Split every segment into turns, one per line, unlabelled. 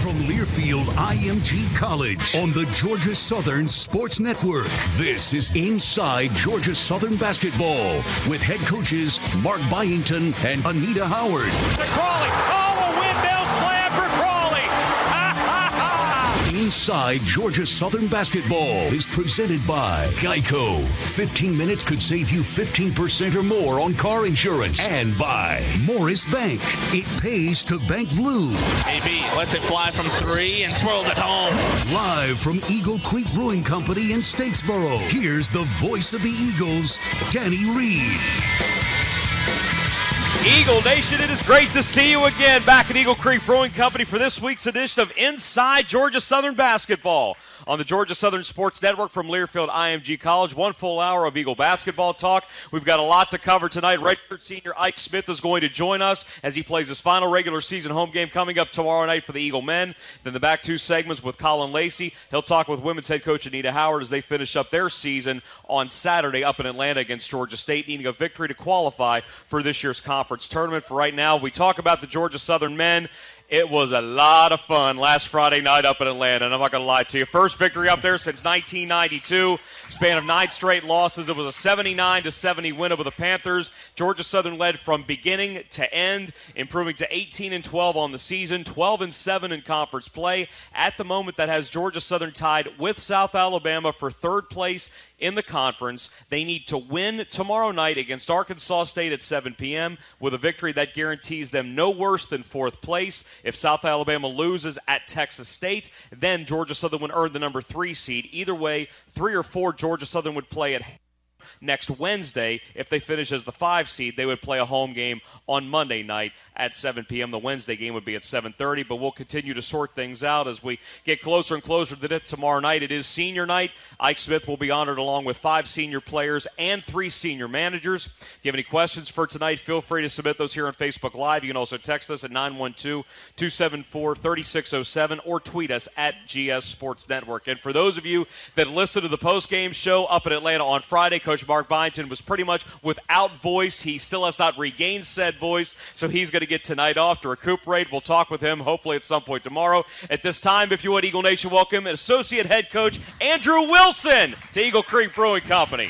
from Learfield IMG College on the Georgia Southern Sports Network. This is Inside Georgia Southern Basketball with head coaches Mark Byington and Anita Howard.
To Crawley. Oh, a windmill slam for Crawley.
Inside Georgia Southern Basketball is presented by Geico. 15 minutes could save you 15% or more on car insurance. And by Morris Bank. It pays to bank blue.
AB lets it fly from three and twirls it home.
Live from Eagle Creek Brewing Company in Statesboro, here's the voice of the Eagles, Danny Reed.
Eagle Nation, it is great to see you again back at Eagle Creek Brewing Company for this week's edition of Inside Georgia Southern Basketball on the Georgia Southern Sports Network from Learfield IMG College. 1 full hour of Eagle basketball talk. We've got a lot to cover tonight. Redshirt senior Ike Smith is going to join us as he plays his final regular season home game coming up tomorrow night for the Eagle men. Then the back two segments with Colin Lacey. He'll talk with women's head coach Anita Howard as they finish up their season on Saturday up in Atlanta against Georgia State, needing a victory to qualify for this year's conference tournament. For right now, we talk about the Georgia Southern men. It was a lot of fun last Friday night up in Atlanta, and I'm not going to lie to you. First victory up there since 1992. Span of 9 straight losses. It was a 79-70 win over the Panthers. Georgia Southern led from beginning to end, improving to 18-12 on the season, 12-7 in conference play. At the moment, that has Georgia Southern tied with South Alabama for third place in the conference. They need to win tomorrow night against Arkansas State at 7 p.m. With a victory that guarantees them no worse than fourth place. If South Alabama loses at Texas State, then Georgia Southern would earn the number 3 seed. Either way, 3 or 4 Georgia Southern would play at next Wednesday. If they finish as the 5 seed, they would play a home game on Monday night at 7 p.m. The Wednesday game would be at 7:30, but we'll continue to sort things out as we get closer and closer to it. Tomorrow night, it is senior night. Ike Smith will be honored along with 5 senior players and 3 senior managers. If you have any questions for tonight, feel free to submit those here on Facebook Live. You can also text us at 912-274-3607 or tweet us at GS Sports Network. And for those of you that listen to the postgame show up in Atlanta on Friday, Coach Mark Byington was pretty much without voice. He still has not regained said voice, so he's going to get tonight off to recuperate. We'll talk with him hopefully at some point tomorrow. At this time, if you would, Eagle Nation, welcome Associate Head Coach Andrew Wilson to Eagle Creek Brewing Company.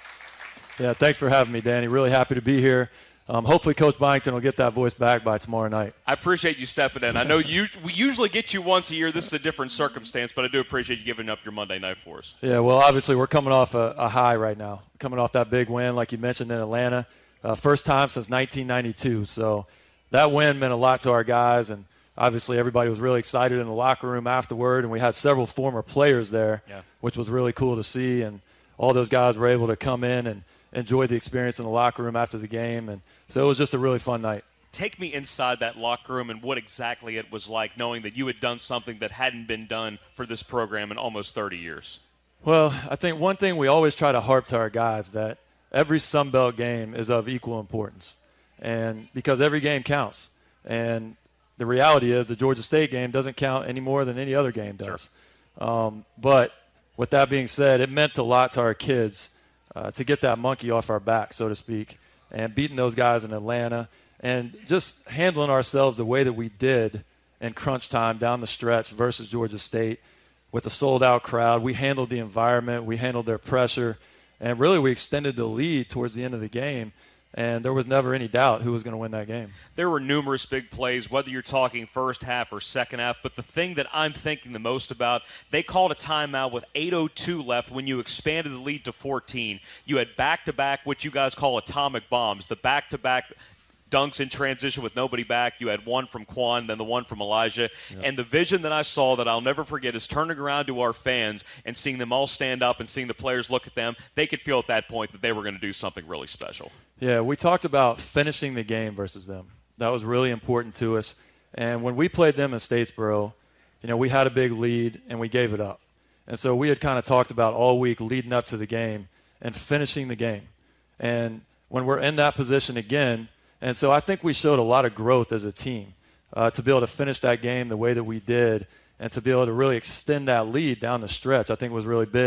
Yeah, thanks for having me, Danny. Really happy to be here. Hopefully Coach Byington will get that voice back by tomorrow night.
I appreciate you stepping in. I know we usually get you once a year. This is a different circumstance, but I do appreciate you giving up your Monday night for us.
Yeah, well, obviously we're coming off a high right now, coming off that big win, like you mentioned, in Atlanta. First time since 1992. So that win meant a lot to our guys, and obviously everybody was really excited in the locker room afterward, and we had several former players there, which was really cool to see, and all those guys were able to come in and enjoy the experience in the locker room after the game, and so it was just a really fun night.
Take me inside that locker room and what exactly it was like knowing that you had done something that hadn't been done for this program in almost 30 years.
Well, I think one thing we always try to harp to our guys that every Sun Belt game is of equal importance, and because every game counts. And the reality is the Georgia State game doesn't count any more than any other game does. Sure. But with that being said, it meant a lot to our kids to get that monkey off our back, so to speak, and beating those guys in Atlanta and just handling ourselves the way that we did in crunch time down the stretch versus Georgia State with a sold-out crowd. We handled the environment. We handled their pressure. And really, we extended the lead towards the end of the game, and there was never any doubt who was going to win that game.
There were numerous big plays, whether you're talking first half or second half, but the thing that I'm thinking the most about, they called a timeout with 8:02 left when you expanded the lead to 14. You had back-to-back, what you guys call atomic bombs, the back-to-back dunks in transition with nobody back. You had one from Quan, then the one from Elijah. Yep. And the vision that I saw that I'll never forget is turning around to our fans and seeing them all stand up and seeing the players look at them. They could feel at that point that they were going to do something really special.
Yeah, we talked about finishing the game versus them. That was really important to us. And when we played them in Statesboro, we had a big lead and we gave it up. And so we had kind of talked about all week leading up to the game and finishing the game. And when we're in that position again, and so I think we showed a lot of growth as a team to be able to finish that game the way that we did and to be able to really extend that lead down the stretch. I think was really big.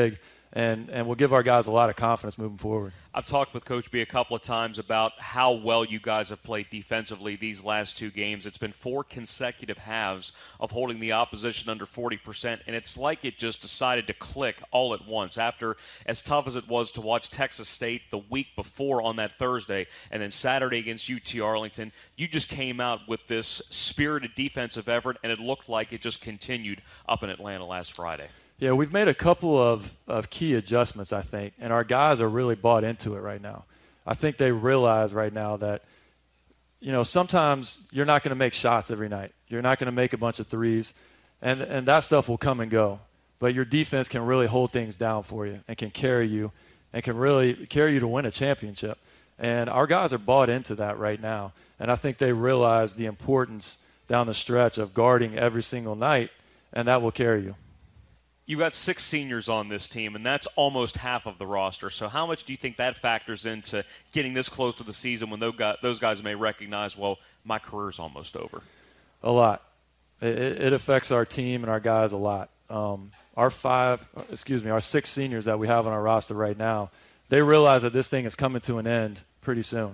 and will give our guys a lot of confidence moving forward.
I've talked with Coach B a couple of times about how well you guys have played defensively these last 2 games. It's been 4 consecutive halves of holding the opposition under 40%, and it's like it just decided to click all at once. After, as tough as it was to watch Texas State the week before on that Thursday, and then Saturday against UT Arlington, you just came out with this spirited defensive effort, and it looked like it just continued up in Atlanta last Friday.
Yeah, we've made a couple of key adjustments, I think, and our guys are really bought into it right now. I think they realize right now that, sometimes you're not going to make shots every night. You're not going to make a bunch of threes, and that stuff will come and go. But your defense can really hold things down for you and can carry you and can really carry you to win a championship. And our guys are bought into that right now, and I think they realize the importance down the stretch of guarding every single night, and that will carry you.
You've got 6 seniors on this team, and that's almost half of the roster. So how much do you think that factors into getting this close to the season when those guys may recognize, well, my career's almost over?
A lot. It affects our team and our guys a lot. Our 6 seniors that we have on our roster right now, they realize that this thing is coming to an end pretty soon.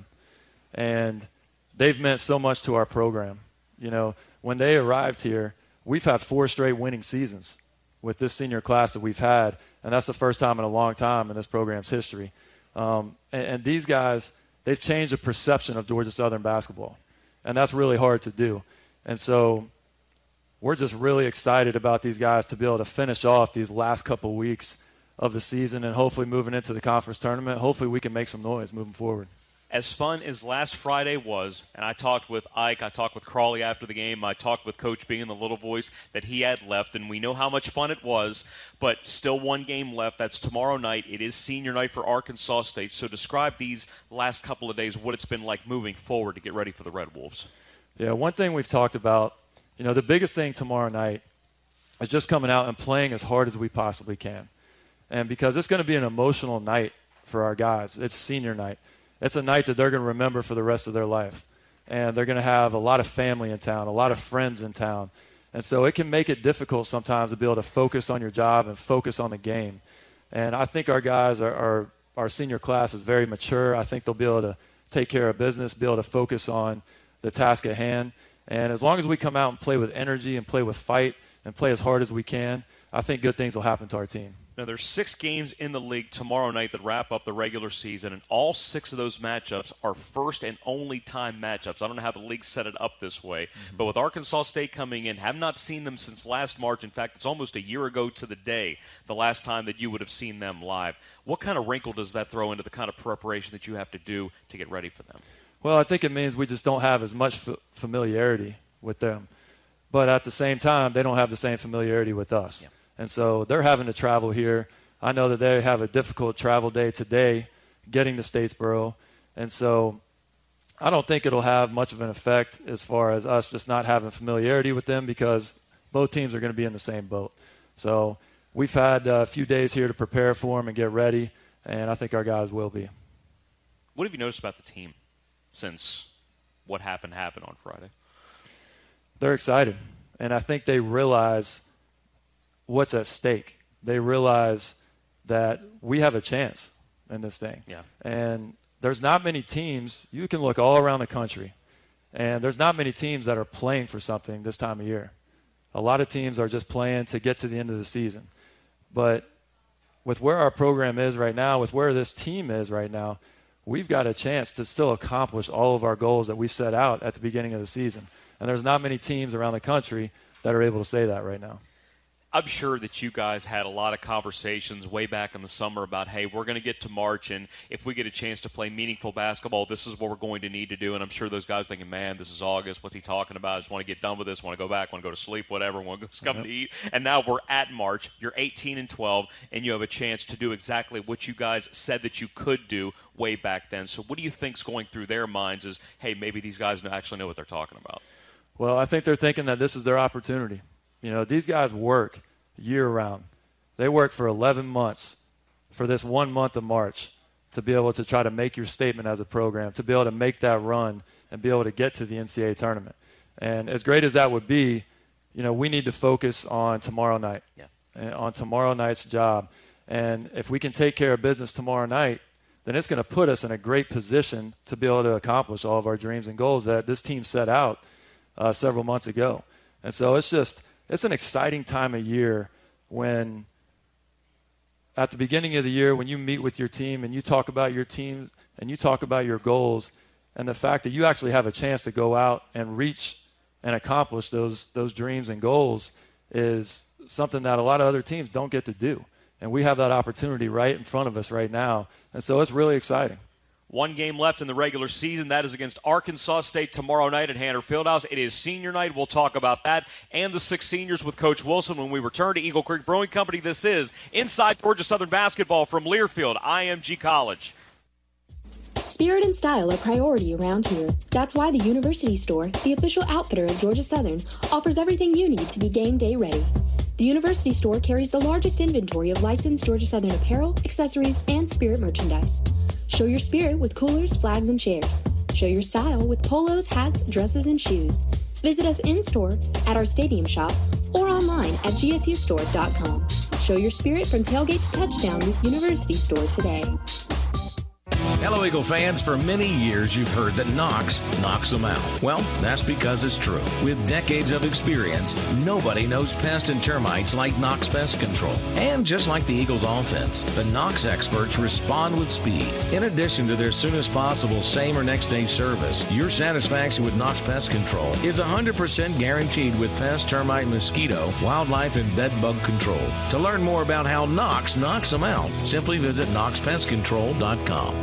And they've meant so much to our program. When they arrived here, we've had 4 straight winning seasons with this senior class that we've had, and that's the first time in a long time in this program's history. And these guys, they've changed the perception of Georgia Southern basketball, and that's really hard to do. And so we're just really excited about these guys to be able to finish off these last couple weeks of the season and hopefully moving into the conference tournament. Hopefully we can make some noise moving forward.
As fun as last Friday was, and I talked with Ike, I talked with Crawley after the game, I talked with Coach B and the little voice that he had left, and we know how much fun it was, but still 1 game left. That's tomorrow night. It is senior night for Arkansas State. So describe these last couple of days, what it's been like moving forward to get ready for the Red Wolves.
Yeah, one thing we've talked about, the biggest thing tomorrow night is just coming out and playing as hard as we possibly can. And because it's going to be an emotional night for our guys. It's senior night. It's a night that they're going to remember for the rest of their life. And they're going to have a lot of family in town, a lot of friends in town. And so it can make it difficult sometimes to be able to focus on your job and focus on the game. And I think our guys, our senior class is very mature. I think they'll be able to take care of business, be able to focus on the task at hand. And as long as we come out and play with energy and play with fight and play as hard as we can, I think good things will happen to our team.
Now, there's 6 games in the league tomorrow night that wrap up the regular season, and all 6 of those matchups are first and only time matchups. I don't know how the league set it up this way, but with Arkansas State coming in, have not seen them since last March. In fact, it's almost a year ago to the day, the last time that you would have seen them live. What kind of wrinkle does that throw into the kind of preparation that you have to do to get ready for them?
Well, I think it means we just don't have as much familiarity with them. But at the same time, they don't have the same familiarity with us. Yeah. And so they're having to travel here. I know that they have a difficult travel day today getting to Statesboro. And so I don't think it'll have much of an effect as far as us just not having familiarity with them because both teams are going to be in the same boat. So we've had a few days here to prepare for them and get ready, and I think our guys will be.
What have you noticed about the team since what happened on Friday?
They're excited, and I think they realize what's at stake. They realize that we have a chance in this thing.
Yeah.
And there's not many teams, you can look all around the country, and there's not many teams that are playing for something this time of year. A lot of teams are just playing to get to the end of the season. But with where our program is right now, with where this team is right now, we've got a chance to still accomplish all of our goals that we set out at the beginning of the season. And there's not many teams around the country that are able to say that right now.
I'm sure that you guys had a lot of conversations way back in the summer about, hey, we're going to get to March, and if we get a chance to play meaningful basketball, this is what we're going to need to do. And I'm sure those guys thinking, man, this is August. What's he talking about? I just want to get done with this, want to go back, want to go to sleep, whatever, want to come to eat. And now we're at March. You're 18-12, and you have a chance to do exactly what you guys said that you could do way back then. So what do you think's going through their minds is, hey, maybe these guys actually know what they're talking about?
Well, I think they're thinking that this is their opportunity. You know, these guys work year-round. They work for 11 months for this 1 month of March to be able to try to make your statement as a program, to be able to make that run and be able to get to the NCAA tournament. And as great as that would be, you know, we need to focus on tomorrow night, and on tomorrow night's job. And if we can take care of business tomorrow night, then it's going to put us in a great position to be able to accomplish all of our dreams and goals that this team set out several months ago. And so it's an exciting time of year when at the beginning of the year, when you meet with your team and you talk about your team and you talk about your goals and the fact that you actually have a chance to go out and reach and accomplish those dreams and goals is something that a lot of other teams don't get to do. And we have that opportunity right in front of us right now. And so it's really exciting.
One game left in the regular season. That is against Arkansas State tomorrow night at Hanner Fieldhouse. It is senior night. We'll talk about that and the 6 seniors with Coach Wilson when we return to Eagle Creek Brewing Company. This is Inside Georgia Southern Basketball from Learfield IMG College.
Spirit and style are priority around here. That's why the University Store, the official outfitter of Georgia Southern, offers everything you need to be game day ready. The University Store carries the largest inventory of licensed Georgia Southern apparel, accessories, and Spirit merchandise. Show your spirit with coolers, flags, and chairs. Show your style with polos, hats, dresses, and shoes. Visit us in-store at our stadium shop or online at gsustore.com. Show your spirit from tailgate to touchdown with University Store today.
Hello, Eagle fans. For many years, you've heard that Knox knocks them out. Well, that's because it's true. With decades of experience, nobody knows pests and termites like Knox Pest Control. And just like the Eagles offense, the Knox experts respond with speed. In addition to their soonest possible same or next day service, your satisfaction with Knox Pest Control is 100% guaranteed with pest, termite, mosquito, wildlife, and bed bug control. To learn more about how Knox knocks them out, simply visit knoxpestcontrol.com.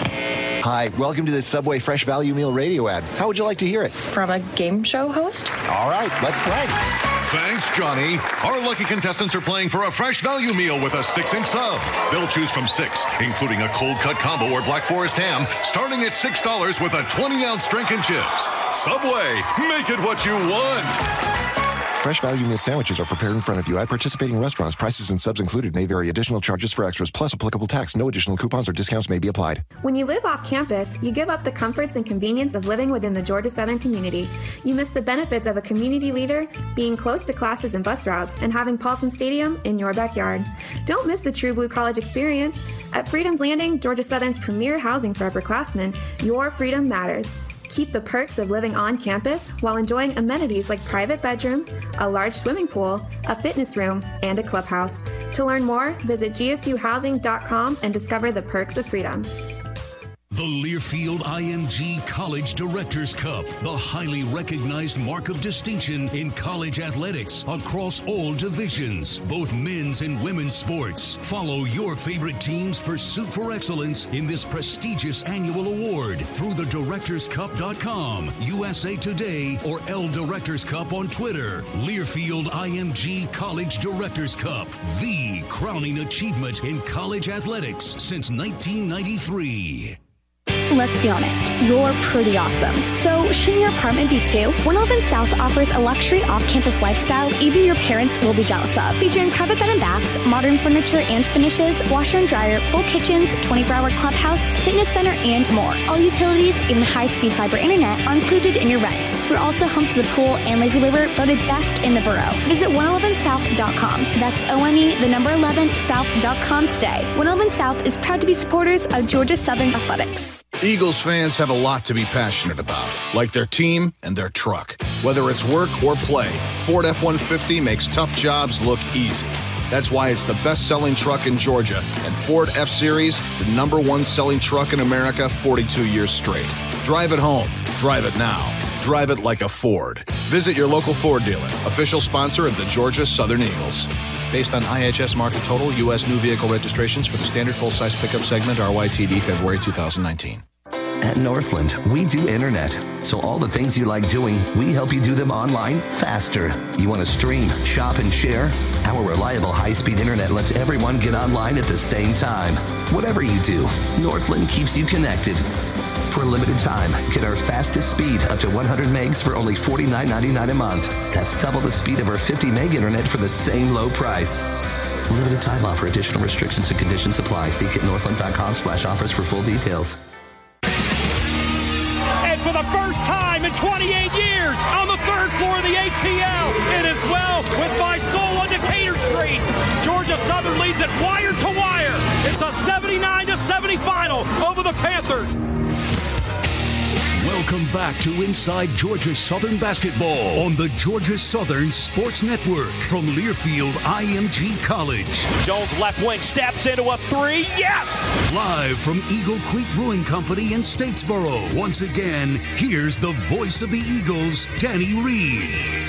Hi, welcome to the Subway Fresh Value Meal radio ad. How would you like to hear it?
From a game show host?
All right, let's play.
Thanks, Johnny. Our lucky contestants are playing for a fresh value meal with a 6-inch sub. They'll choose from 6, including a cold cut combo or Black Forest ham, starting at $6 with a 20-ounce drink and chips. Subway, make it what you want.
Fresh value meal sandwiches are prepared in front of you at participating restaurants. Prices and subs included may vary. Additional charges for extras plus applicable tax. No additional coupons or discounts may be applied.
When you live off campus, you give up the comforts and convenience of living within the Georgia Southern community. You miss the benefits of a community leader, being close to classes and bus routes, and having Paulson Stadium in your backyard. Don't miss the true blue college experience. At Freedom's Landing, Georgia Southern's premier housing for upperclassmen, your freedom matters. Keep the perks of living on campus while enjoying amenities like private bedrooms, a large swimming pool, a fitness room, and a clubhouse. To learn more, visit gsuhousing.com and discover the perks of freedom.
The Learfield IMG College Directors Cup, the highly recognized mark of distinction in college athletics across all divisions, both men's and women's sports. Follow your favorite team's pursuit for excellence in this prestigious annual award through the directorscup.com, USA Today, or L Directors Cup on Twitter. Learfield IMG College Directors Cup, the crowning achievement in college athletics since 1993.
Let's be honest, you're pretty awesome. So shouldn't your apartment be too? 111 South offers a luxury off-campus lifestyle even your parents will be jealous of. Featuring private bed and baths, modern furniture and finishes, washer and dryer, full kitchens, 24-hour clubhouse, fitness center, and more. All utilities, even high-speed fiber internet, are included in your rent. We're also home to the pool and lazy river, voted best in the borough. Visit 111south.com. That's ONE11South.com today. 111 South is proud to be supporters of Georgia Southern Athletics.
Eagles fans have a lot to be passionate about, like their team and their truck. Whether it's work or play, Ford F-150 makes tough jobs look easy. That's why it's the best-selling truck in Georgia, and Ford F-Series, the #1 selling truck in America 42 years straight. Drive it home. Drive it now. Drive it like a Ford. Visit your local Ford dealer, official sponsor of the Georgia Southern Eagles. Based on IHS Market Total, U.S. new vehicle registrations for the standard full-size pickup segment, RYTD, February 2019.
At Northland, we do internet. So all the things you like doing, we help you do them online faster. You want to stream, shop, and share? Our reliable high-speed internet lets everyone get online at the same time. Whatever you do, Northland keeps you connected. For a limited time, get our fastest speed up to 100 megs for only $49.99 a month. That's double the speed of our 50 meg internet for the same low price. Limited time offer. Additional restrictions and conditions apply. See getnorthland.com/offers for full details.
And for the first time in 28 years, on the third floor of the ATL, it is well with my soul on Decatur Street. Georgia Southern leads at wire to Panthers!
Welcome back to Inside Georgia Southern Basketball on the Georgia Southern Sports Network from Learfield IMG College.
Jones left wing steps into a three. Yes!
Live from Eagle Creek Brewing Company in Statesboro. Once again, here's the voice of the Eagles, Danny Reed.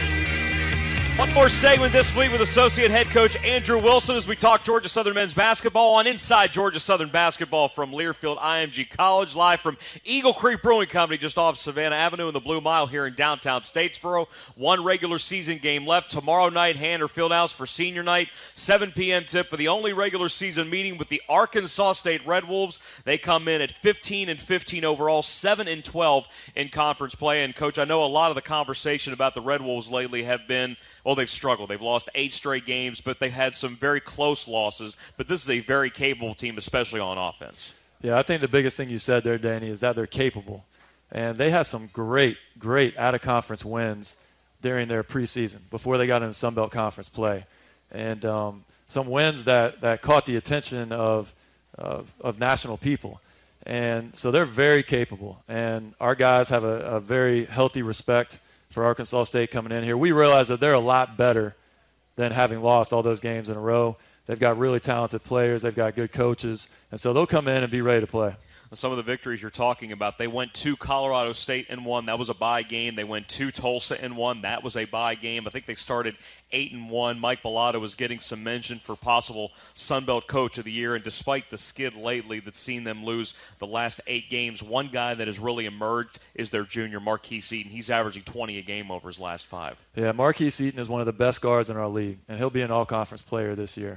One more segment this week with Associate Head Coach Andrew Wilson as we talk Georgia Southern men's basketball on Inside Georgia Southern Basketball from Learfield IMG College, live from Eagle Creek Brewing Company just off Savannah Avenue in the Blue Mile here in downtown Statesboro. One regular season game left. Tomorrow night, Hanner Fieldhouse for senior night. 7 p.m. tip for the only regular season meeting with the Arkansas State Red Wolves. They come in at 15-15 overall, 7-12 in conference play. And, Coach, I know a lot of the conversation about the Red Wolves lately have been, well, they've struggled. They've lost 8 straight games, but they've had some very close losses. But this is a very capable team, especially on offense.
Yeah, I think the biggest thing you said there, Danny, is that they're capable. And they had some great out-of-conference wins during their preseason before they got into Sun Belt Conference play. And some wins that caught the attention of national people. And so they're very capable. And our guys have a very healthy respect for Arkansas State coming in here. We realize that they're a lot better than having lost all those games in a row. They've got really talented players. They've got good coaches. And so they'll come in and be ready to play.
Some of the victories you're talking about, they went to Colorado State and won. That was a bye game. They went to Tulsa and won. That was a bye game. I think they started 8-1. Mike Bellata was getting some mention for possible Sun Belt Coach of the Year, and despite the skid lately that's seen them lose the last 8 games, one guy that has really emerged is their junior, Marquise Eaton. He's averaging 20 a game over his last 5.
Yeah, Marquise Eaton is one of the best guards in our league, and he'll be an all-conference player this year.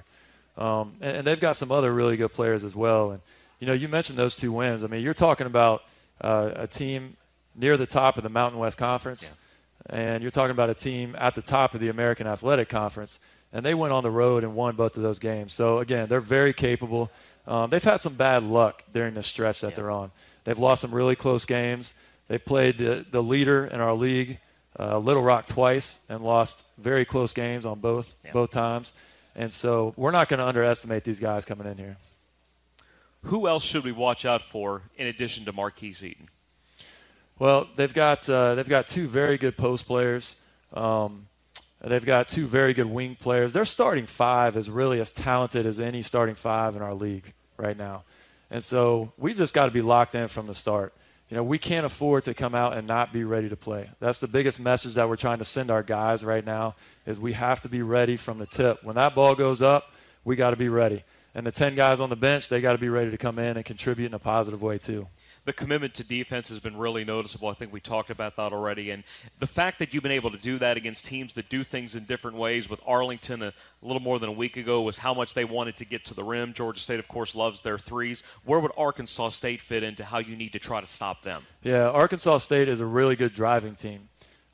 And they've got some other really good players as well. And you know, you mentioned those 2 wins. I mean, you're talking about a team near the top of the Mountain West Conference, and you're talking about a team at the top of the American Athletic Conference, and they went on the road and won both of those games. So, again, they're very capable. They've had some bad luck during the stretch that they're on. They've lost some really close games. They played the leader in our league, Little Rock, twice and lost very close games on both times. And so we're not going to underestimate these guys coming in here.
Who else should we watch out for in addition to Marquise Eaton?
Well, they've got 2 very good post players. They've got 2 very good wing players. Their starting 5 is really as talented as any starting 5 in our league right now. And so we've just got to be locked in from the start. You know, we can't afford to come out and not be ready to play. That's the biggest message that we're trying to send our guys right now is we have to be ready from the tip. When that ball goes up, we got to be ready. And the 10 guys on the bench, they got to be ready to come in and contribute in a positive way too.
The commitment to defense has been really noticeable. I think we talked about that already. And the fact that you've been able to do that against teams that do things in different ways, with Arlington a little more than a week ago, was how much they wanted to get to the rim. Georgia State, of course, loves their threes. Where would Arkansas State fit into how you need to try to stop them?
Yeah, Arkansas State is a really good driving team.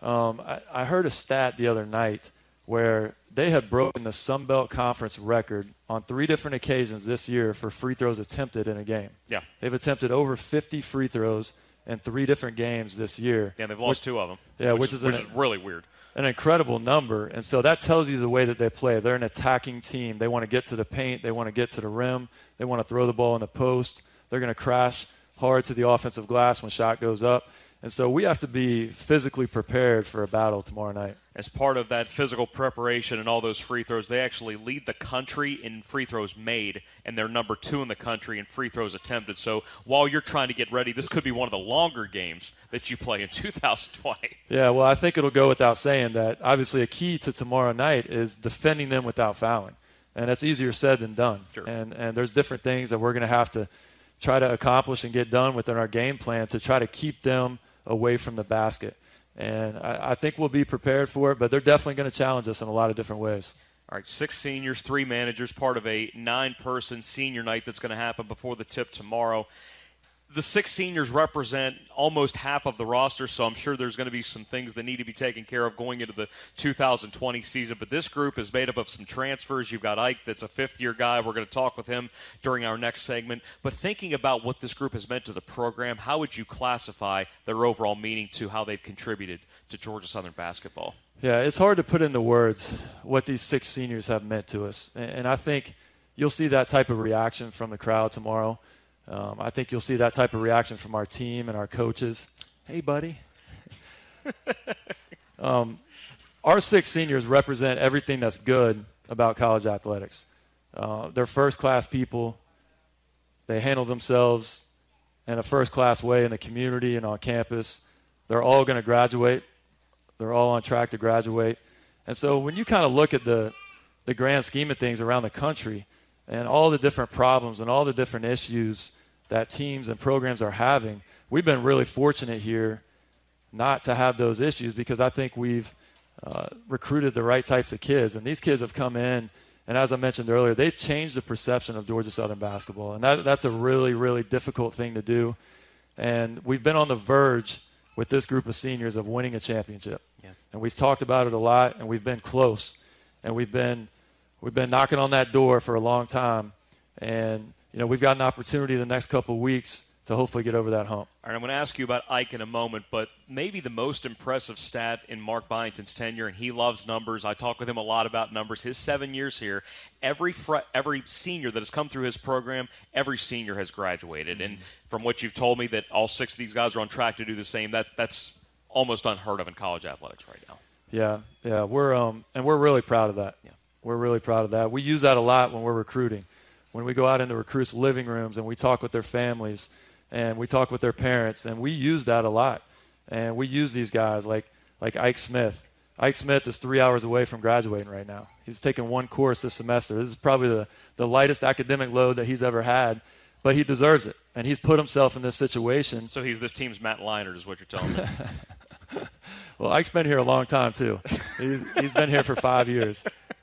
I heard a stat the other night where they had broken the Sun Belt Conference record on 3 different occasions this year for free throws attempted in a game.
Yeah.
They've attempted over 50 free throws in 3 different games this year.
Yeah, they've lost 2 of them.
Yeah,
which is really weird.
An incredible number. And so that tells you the way that they play. They're an attacking team. They want to get to the paint. They want to get to the rim. They want to throw the ball in the post. They're going to crash hard to the offensive glass when shot goes up. And so we have to be physically prepared for a battle tomorrow night.
As part of that physical preparation and all those free throws, they actually lead the country in free throws made, and they're number 2 in the country in free throws attempted. So while you're trying to get ready, this could be one of the longer games that you play in 2020.
Yeah, well, I think it'll go without saying that obviously a key to tomorrow night is defending them without fouling. And that's easier said than done.
Sure.
And there's different things that we're going to have to try to accomplish and get done within our game plan to try to keep them away from the basket. And I think we'll be prepared for it, but they're definitely going to challenge us in a lot of different ways.
All right, 6 seniors, 3 managers, part of a 9-person senior night that's going to happen before the tip tomorrow. The 6 seniors represent almost half of the roster, so I'm sure there's going to be some things that need to be taken care of going into the 2020 season. But this group is made up of some transfers. You've got Ike, that's a 5th-year guy. We're going to talk with him during our next segment. But thinking about what this group has meant to the program, how would you classify their overall meaning to how they've contributed to Georgia Southern basketball?
Yeah, it's hard to put into words what these 6 seniors have meant to us. And I think you'll see that type of reaction from the crowd tomorrow. I think you'll see that type of reaction from our team and our coaches. Hey, buddy. Our 6 seniors represent everything that's good about college athletics. They're first-class people. They handle themselves in a first-class way in the community and on campus. They're all going to graduate. They're all on track to graduate. And so when you kind of look at the grand scheme of things around the country and all the different problems and all the different issues that teams and programs are having, we've been really fortunate here not to have those issues because I think we've recruited the right types of kids. And these kids have come in, and as I mentioned earlier, they've changed the perception of Georgia Southern basketball. And that's a really, really difficult thing to do. And we've been on the verge with this group of seniors of winning a championship. Yeah. And we've talked about it a lot, and we've been close. And we've been knocking on that door for a long time. And, we've got an opportunity the next couple of weeks to hopefully get over that hump.
All right, I'm going to ask you about Ike in a moment, but maybe the most impressive stat in Mark Byington's tenure, and he loves numbers. I talk with him a lot about numbers. His 7 years here, every senior that has come through his program, every senior has graduated. And from what you've told me that all 6 of these guys are on track to do the same, that's almost unheard of in college athletics right now.
Yeah, we're really proud of that. Yeah. We're really proud of that. We use that a lot when we're recruiting. When we go out into recruits' living rooms and we talk with their families and we talk with their parents, and we use that a lot. And we use these guys like Ike Smith. Ike Smith is 3 hours away from graduating right now. He's taken 1 course this semester. This is probably the lightest academic load that he's ever had, but he deserves it. And he's put himself in this situation.
So he's this team's Matt Leinart is what you're telling me.
Well, Ike's been here a long time, too. He's been here for 5 years.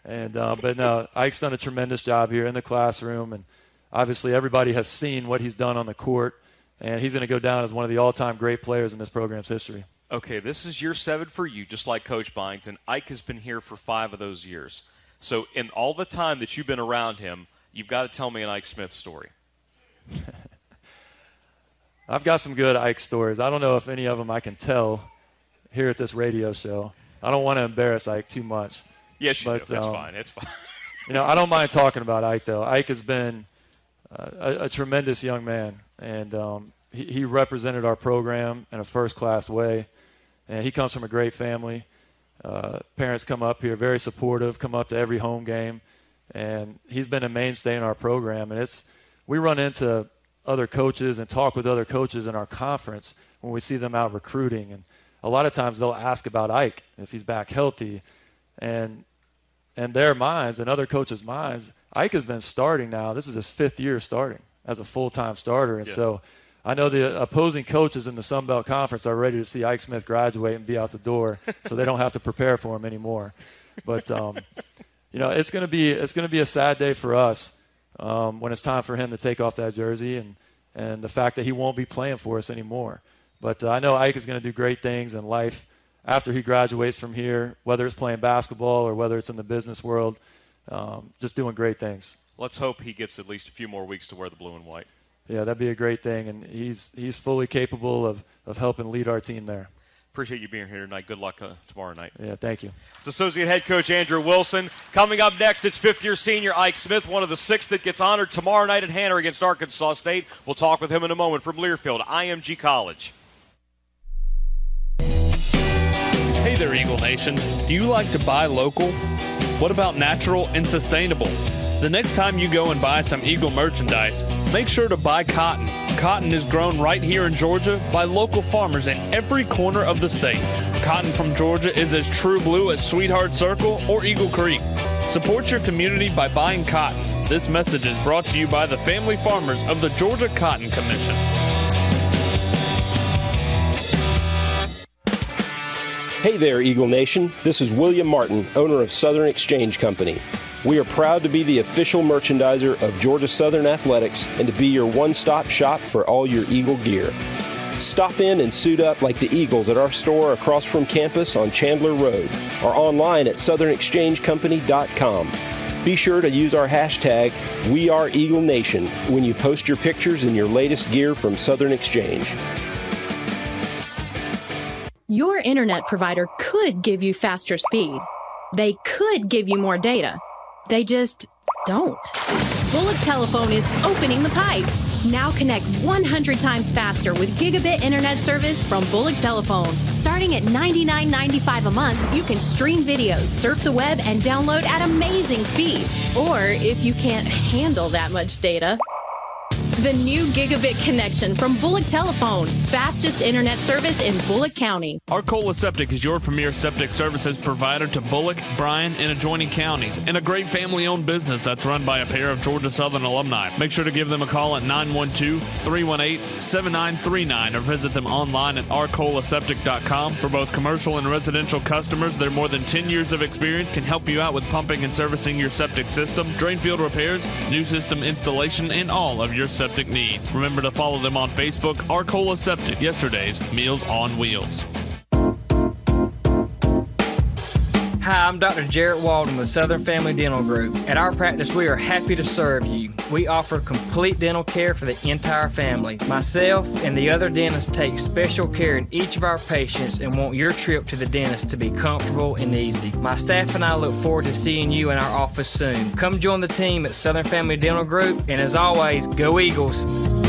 But no, Ike's done a tremendous job here in the classroom, and obviously everybody has seen what he's done on the court, and he's going to go down as one of the all-time great players in this program's history.
Okay, this is year 7 for you, just like Coach Byington. Ike has been here for 5 of those years. So in all the time that you've been around him, you've got to tell me an Ike Smith story.
I've got some good Ike stories. I don't know if any of them I can tell here at this radio show. I don't want to embarrass Ike too much.
Yes, you do. That's fine. It's fine.
I don't mind talking about Ike, though. Ike has been a tremendous young man, and he represented our program in a first-class way. And he comes from a great family. Parents come up here, very supportive, come up to every home game. And he's been a mainstay in our program. And we run into other coaches and talk with other coaches in our conference when we see them out recruiting. And a lot of times they'll ask about Ike, if he's back healthy. And in their minds and other coaches' minds, Ike has been starting now. This is his 5th year starting as a full-time starter. And so I know the opposing coaches in the Sun Belt Conference are ready to see Ike Smith graduate and be out the door so they don't have to prepare for him anymore. But, it's going to be a sad day for us when it's time for him to take off that jersey and the fact that he won't be playing for us anymore. But I know Ike is going to do great things in life after he graduates from here, whether it's playing basketball or whether it's in the business world, just doing great things.
Let's hope he gets at least a few more weeks to wear the blue and white.
Yeah, that'd be a great thing, and he's fully capable of helping lead our team there.
Appreciate you being here tonight. Good luck tomorrow night.
Yeah, thank you.
It's Associate Head Coach Andrew Wilson. Coming up next, it's 5th-year senior Ike Smith, one of the 6 that gets honored tomorrow night at Hanner against Arkansas State. We'll talk with him in a moment from Learfield, IMG College.
Hey there, Eagle Nation. Do you like to buy local? What about natural and sustainable? The next time you go and buy some Eagle merchandise, make sure to buy cotton. Cotton is grown right here in Georgia by local farmers in every corner of the state. Cotton from Georgia is as true blue as Sweetheart Circle or Eagle Creek. Support your community by buying cotton. This message is brought to you by the family farmers of the Georgia Cotton Commission.
Hey there, Eagle Nation. This is William Martin, owner of Southern Exchange Company. We are proud to be the official merchandiser of Georgia Southern Athletics and to be your one-stop shop for all your Eagle gear. Stop in and suit up like the Eagles at our store across from campus on Chandler Road or online at southernexchangecompany.com. Be sure to use our hashtag #WeAreEagleNation when you post your pictures and your latest gear from Southern Exchange.
Your internet provider could give you faster speed. They could give you more data. They just don't. Bullock Telephone is opening the pipe. Now connect 100 times faster with gigabit internet service from Bullock Telephone. Starting at $99.95 a month, you can stream videos, surf the web, and download at amazing speeds. Or if you can't handle that much data, the new gigabit connection from Bullock Telephone. Fastest internet service in Bullock County.
Arcola Septic is your premier septic services provider to Bullock, Bryan, and adjoining counties, and a great family-owned business that's run by a pair of Georgia Southern alumni. Make sure to give them a call at 912-318-7939 or visit them online at arcolaseptic.com. For both commercial and residential customers, their more than 10 years of experience can help you out with pumping and servicing your septic system, drain field repairs, new system installation, and all of your septic needs. Remember to follow them on Facebook, Arcola Septic, yesterday's Meals on Wheels.
Hi, I'm Dr. Jarrett Walden with Southern Family Dental Group. At our practice, we are happy to serve you. We offer complete dental care for the entire family. Myself and the other dentists take special care in each of our patients and want your trip to the dentist to be comfortable and easy. My staff and I look forward to seeing you in our office soon. Come join the team at Southern Family Dental Group, and as always, go Eagles!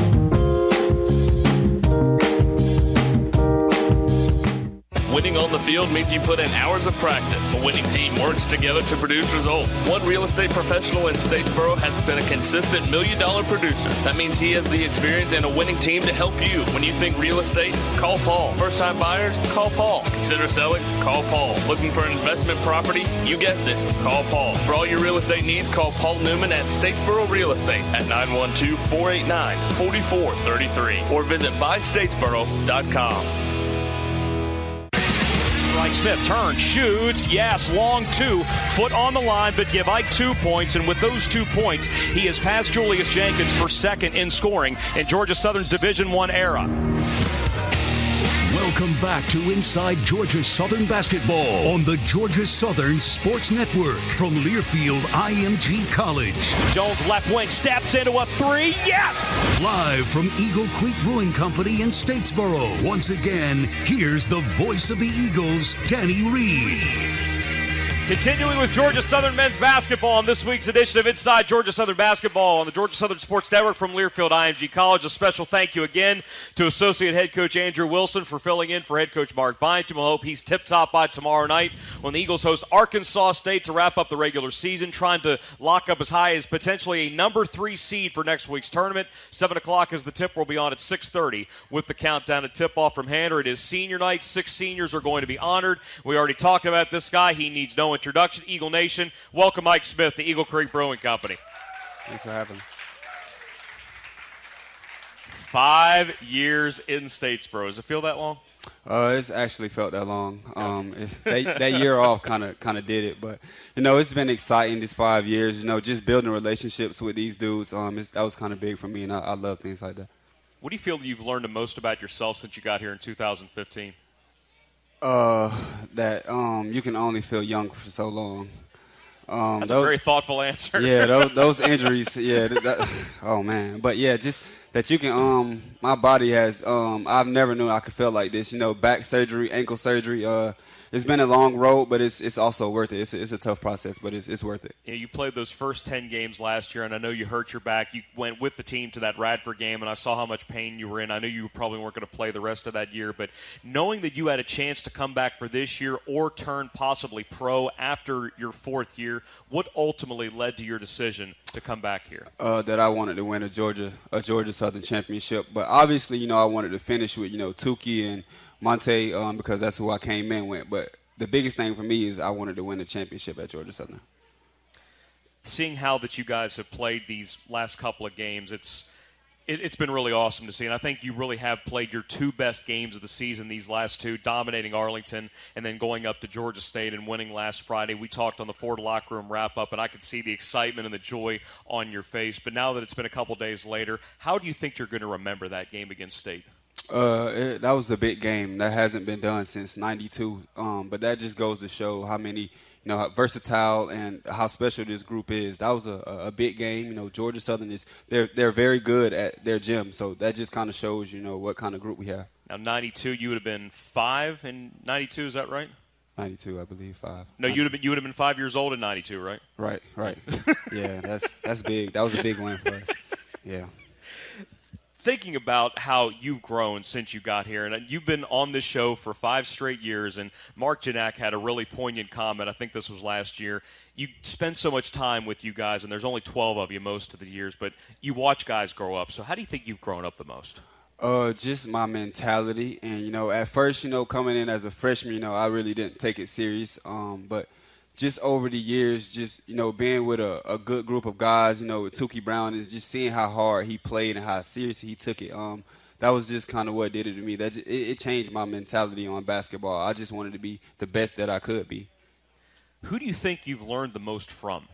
Winning on the field means you put in hours of practice. A winning team works together to produce results. One real estate professional in Statesboro has been a consistent $1 million producer. That means he has the experience and a winning team to help you. When you think real estate, call Paul. First-time buyers, call Paul. Consider selling, call Paul. Looking for an investment property? You guessed it, call Paul. For all your real estate needs, call Paul Newman at Statesboro Real Estate at 912-489-4433 or visit BuyStatesboro.com.
Ike Smith turns, shoots, yes, long two, foot on the line, but give Ike 2 points, and with those 2 points, he has passed Julius Jenkins for second in scoring in Georgia Southern's Division I era.
Welcome back to Inside Georgia Southern Basketball on the Georgia Southern Sports Network from Learfield IMG College.
Jones left wing steps into a three. Yes!
Live from Eagle Creek Brewing Company in Statesboro. Once again, here's the voice of the Eagles, Danny Reed.
Continuing with Georgia Southern men's basketball on this week's edition of Inside Georgia Southern Basketball on the Georgia Southern Sports Network from Learfield IMG College. A special thank you again to Associate Head Coach Andrew Wilson for filling in for Head Coach Mark Byington. We'll hope he's tip-top by tomorrow night when the Eagles host Arkansas State to wrap up the regular season, trying to lock up as high as potentially a number 3 seed for next week's tournament. 7 o'clock is the tip. We'll be on at 6:30 with the countdown to tip-off from Hanner. It is senior night. 6 seniors are going to be honored. We already talked about this guy. He needs no introduction. Eagle Nation, welcome Mike Smith to Eagle Creek Brewing Company.
Thanks for having me.
5 years in Statesboro. Does it feel that long?
It's actually felt that long. That year off kind of did it, but it's been exciting these 5 years. Just building relationships with these dudes. That was kind of big for me, and I love things like that.
What do you feel you've learned the most about yourself since you got here in 2015?
That you can only feel young for so long.
That's a very thoughtful answer.
Yeah, those injuries. Yeah, oh man. But yeah, just that you can. My body has. I've never known I could feel like this. Back surgery, ankle surgery. It's been a long road, but it's also worth it. It's a tough process, but it's worth it.
Yeah, you played those first 10 games last year, and I know you hurt your back. You went with the team to that Radford game, and I saw how much pain you were in. I knew you probably weren't going to play the rest of that year, but knowing that you had a chance to come back for this year or turn possibly pro after your 4th year, what ultimately led to your decision to come back here?
That I wanted to win a Georgia Southern championship, but obviously, I wanted to finish with Tukey and Monte, because that's who I came in with. But the biggest thing for me is I wanted to win a championship at Georgia Southern.
Seeing how that you guys have played these last couple of games, it's been really awesome to see. And I think you really have played your 2 best games of the season, these last 2, dominating Arlington and then going up to Georgia State and winning last Friday. We talked on the Ford locker room wrap-up, and I could see the excitement and the joy on your face. But now that it's been a couple days later, how do you think you're going to remember that game against State?
That was a big game. That hasn't been done since '92. But that just goes to show how many, how versatile and how special this group is. That was a big game. Georgia Southern they're very good at their gym. So that just kind of shows, what kind of group we have.
Now, 92, you would have been 5 in 92. Is that right?
92, I believe, 5.
No, you would have been 5 years old in 92, right?
Right. Yeah, that's big. That was a big win for us. Yeah.
thinking about how you've grown since you got here, and you've been on this show for 5 straight years, and Mark Janak had a really poignant comment. I think this was last year. You spend so much time with you guys, and there's only 12 of you most of the years, but you watch guys grow up. So how do you think you've grown up the most?
Just my mentality. And, at first, coming in as a freshman, I really didn't take it serious. But just over the years, just, being with a good group of guys, with Tukey Brown, is just seeing how hard he played and how seriously he took it. That was just kind of what did it to me. It changed my mentality on basketball. I just wanted to be the best that I could be.
Who do you think you've learned the most from?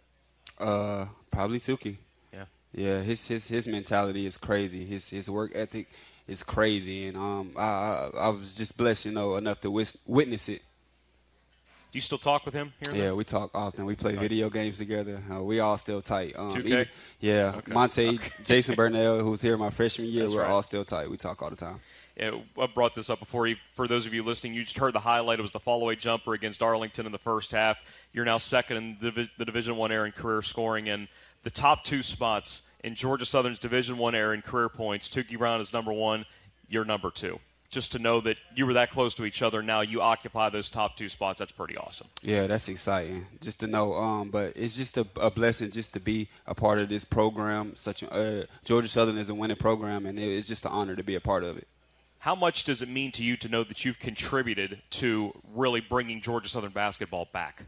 Probably Tukey.
Yeah.
Yeah, his mentality is crazy. His work ethic is crazy, and I was just blessed, enough to witness it.
Do you still talk with him here and there?
Yeah, we talk often. We play video games together. We all still tight.
2K?
Yeah.
Okay.
Monte,
Okay.
Jason Burnell, who's here my freshman year,
That's
we're
right.
all still tight. We talk all the time.
Yeah, I brought this up before. For those of you listening, you just heard the highlight. It was the fall-away jumper against Arlington in the first half. You're now second in the Division I era in career scoring, and the top 2 spots in Georgia Southern's Division I era in career points. Tukey Brown is number 1. You're number 2. Just to know that you were that close to each other, now you occupy those top 2 spots, that's pretty awesome.
Yeah, that's exciting. Just to know, but it's just a blessing just to be a part of this program. Georgia Southern is a winning program, and it's just an honor to be a part of it.
How much does it mean to you to know that you've contributed to really bringing Georgia Southern basketball back?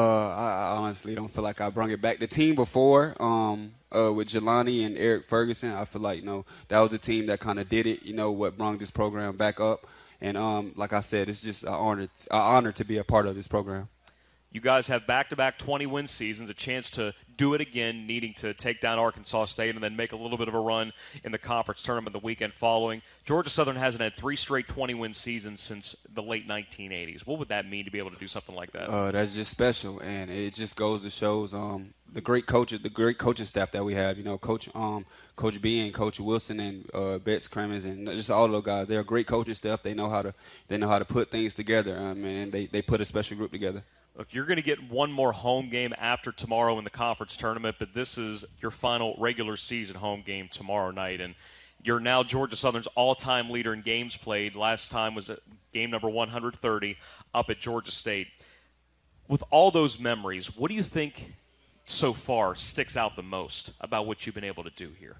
I honestly don't feel like I brought it back. The team before, with Jelani and Eric Ferguson, I feel like, that was the team that kind of did it, what brought this program back up. And like I said, it's just an honor to be a part of this program.
You guys have back-to-back 20-win seasons, a chance to do it again, needing to take down Arkansas State and then make a little bit of a run in the conference tournament the weekend following. Georgia Southern hasn't had 3 straight 20-win seasons since the late 1980s. What would that mean to be able to do something like that?
That's just special, and it just goes to shows the great coaching staff that we have. Coach B and Coach Wilson and Betts Cremens and just all those guys. They're a great coaching staff. They know how to put things together. And they put a special group together.
Look, you're going to get one more home game after tomorrow in the conference tournament, but this is your final regular season home game tomorrow night. And you're now Georgia Southern's all-time leader in games played. Last time was at game number 130 up at Georgia State. With all those memories, what do you think so far sticks out the most about what you've been able to do here?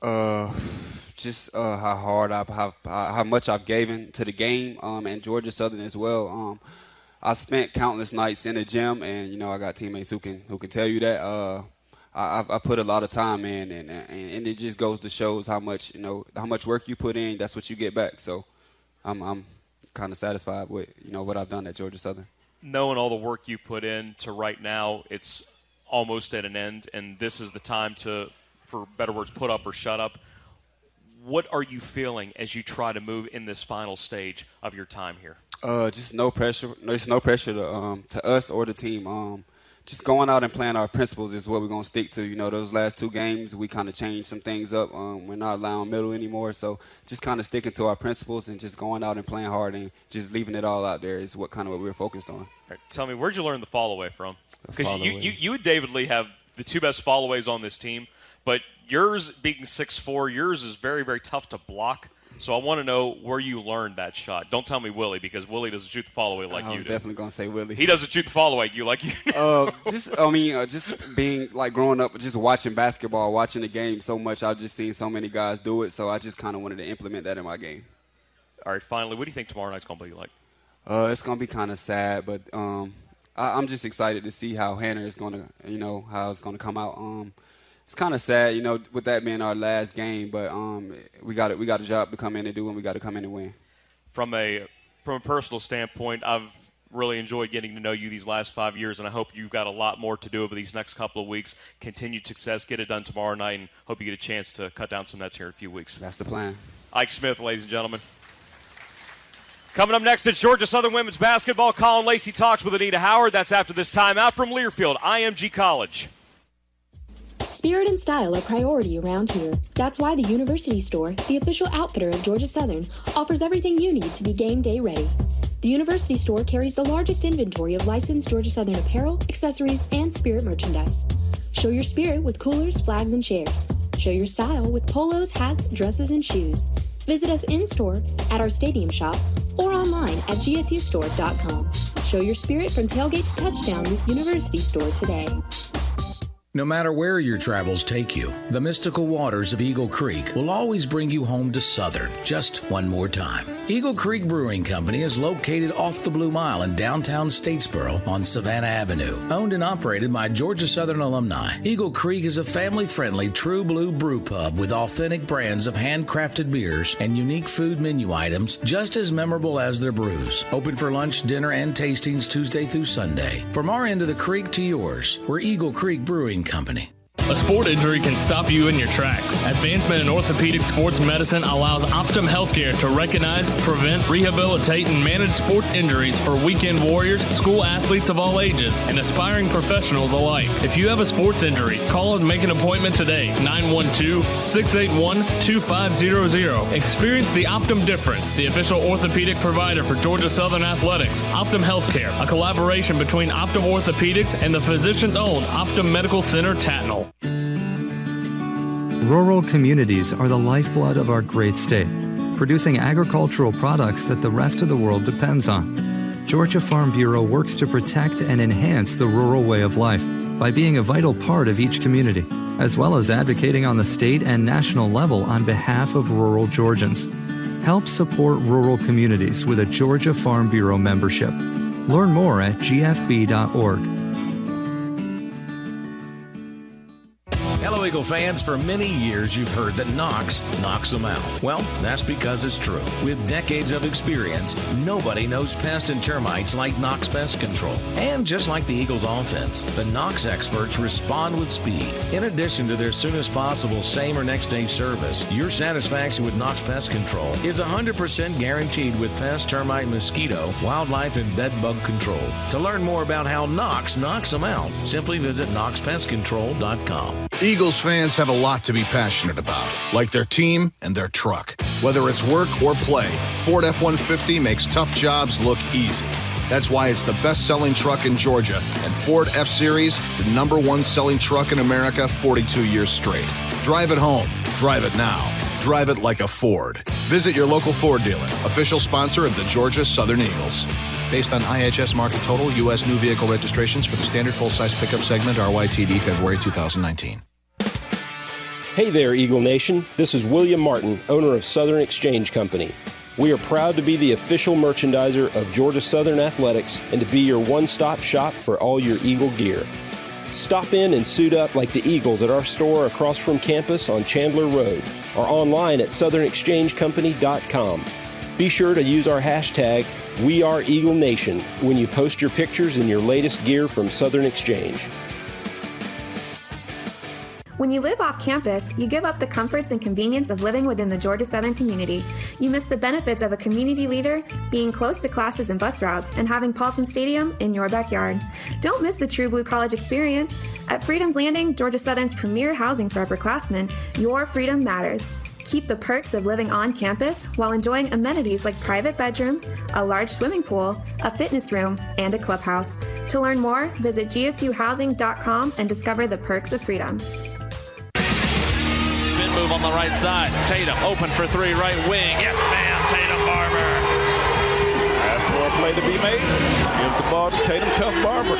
Just how hard how much I've given to the game, and Georgia Southern as well. I spent countless nights in the gym, and I got teammates who can tell you that. I put a lot of time in, and it just goes to shows how much work you put in. That's what you get back. So, I'm kind of satisfied with what I've done at Georgia Southern.
Knowing all the work you put in to right now, it's almost at an end, and this is the time to, for better words, put up or shut up. What are you feeling as you try to move in this final stage of your time here?
Just no pressure. There's no pressure to us or the team. Just going out and playing our principles is what we're going to stick to. Those last 2 games, we kind of changed some things up. We're not allowing middle anymore. So just kind of sticking to our principles and just going out and playing hard and just leaving it all out there is what we're focused on.
All right, tell me, where'd you learn the fall-away from? Because you and David Lee have the 2 best fall-aways on this team. But yours being 6'4", yours is very, very tough to block. So I want to know where you learned that shot. Don't tell me Willie, because Willie doesn't shoot the fall-away like you do.
I was definitely going to say Willie.
He doesn't shoot the fall-away like you.
Just being growing up, just watching basketball, watching the game so much, I've just seen so many guys do it. So I just kind of wanted to implement that in my game.
All right, finally, what do you think tomorrow night's going to be like?
It's going to be kind of sad, but I'm just excited to see how Hannah is going to, how it's going to come out. It's kind of sad, with that being our last game, but we got a job to come in and do, and we got to come in and win.
From a personal standpoint, I've really enjoyed getting to know you these last 5 years, and I hope you've got a lot more to do over these next couple of weeks. Continued success, get it done tomorrow night, and hope you get a chance to cut down some nets here in a few weeks.
That's the plan.
Ike Smith, ladies and gentlemen. Coming up next, it's Georgia Southern women's basketball. Colin Lacey talks with Anita Howard. That's after this timeout from Learfield, IMG College.
Spirit and style are priority around here. That's why the University Store, the official outfitter of Georgia Southern, offers everything you need to be game day ready. The University Store carries the largest inventory of licensed Georgia Southern apparel, accessories, and Spirit merchandise. Show your spirit with coolers, flags, and chairs. Show your style with polos, hats, dresses, and shoes. Visit us in-store, at our stadium shop, or online at gsustore.com. Show your spirit from tailgate to touchdown with University Store today.
No matter where your travels take you, the mystical waters of Eagle Creek will always bring you home to Southern just one more time. Eagle Creek Brewing Company is located off the Blue Mile in downtown Statesboro on Savannah Avenue. Owned and operated by Georgia Southern alumni, Eagle Creek is a family-friendly true blue brew pub with authentic brands of handcrafted beers and unique food menu items just as memorable as their brews. Open for lunch, dinner, and tastings Tuesday through Sunday. From our end of the creek to yours, we're Eagle Creek Brewing Company.
A sport injury can stop you in your tracks. Advancement in Orthopedic Sports Medicine allows Optum Healthcare to recognize, prevent, rehabilitate, and manage sports injuries for weekend warriors, school athletes of all ages, and aspiring professionals alike. If you have a sports injury, call and make an appointment today. 912-681-2500. Experience the Optum difference, the official orthopedic provider for Georgia Southern Athletics. Optum Healthcare, a collaboration between Optum Orthopedics and the physicians-owned Optum Medical Center, Tatnall.
Rural communities are the lifeblood of our great state, producing agricultural products that the rest of the world depends on. Georgia Farm Bureau works to protect and enhance the rural way of life by being a vital part of each community, as well as advocating on the state and national level on behalf of rural Georgians. Help support rural communities with a Georgia Farm Bureau membership. Learn more at gfb.org.
Hello, Eagle fans. For many years, you've heard that Knox knocks them out. Well, that's because it's true. With decades of experience, nobody knows pests and termites like Knox Pest Control. And just like the Eagles offense, the Knox experts respond with speed. In addition to their soonest possible same or next day service, your satisfaction with Knox Pest Control is 100% guaranteed with pest, termite, mosquito, wildlife, and bed bug control. To learn more about how Knox knocks them out, simply visit knoxpestcontrol.com.
Eagles fans have a lot to be passionate about, like their team and their truck. Whether it's work or play, Ford F-150 makes tough jobs look easy. That's why it's the best-selling truck in Georgia, and Ford F-Series, the #1 selling truck in America 42 years straight. Drive it home. Drive it now. Drive it like a Ford. Visit your local Ford dealer, official sponsor of the Georgia Southern Eagles. Based on IHS Market Total, U.S. new vehicle registrations for the standard full-size pickup segment, RYTD, February 2019.
Hey there, Eagle Nation. This is William Martin, owner of Southern Exchange Company. We are proud to be the official merchandiser of Georgia Southern Athletics and to be your one-stop shop for all your Eagle gear. Stop in and suit up like the Eagles at our store across from campus on Chandler Road or online at southernexchangecompany.com. Be sure to use our hashtag #WeAreEagleNation when you post your pictures and your latest gear from Southern Exchange.
When you live off campus, you give up the comforts and convenience of living within the Georgia Southern community. You miss the benefits of a community leader, being close to classes and bus routes, and having Paulson Stadium in your backyard. Don't miss the true blue college experience. At Freedom's Landing, Georgia Southern's premier housing for upperclassmen, your freedom matters. Keep the perks of living on campus while enjoying amenities like private bedrooms, a large swimming pool, a fitness room, and a clubhouse. To learn more, visit gsuhousing.com and discover the perks of freedom.
Move on the right side. Tatum open for three, right wing. Yes, ma'am. Tatum Barber.
That's for a play to be made. Give the ball to Tatum, come Barber.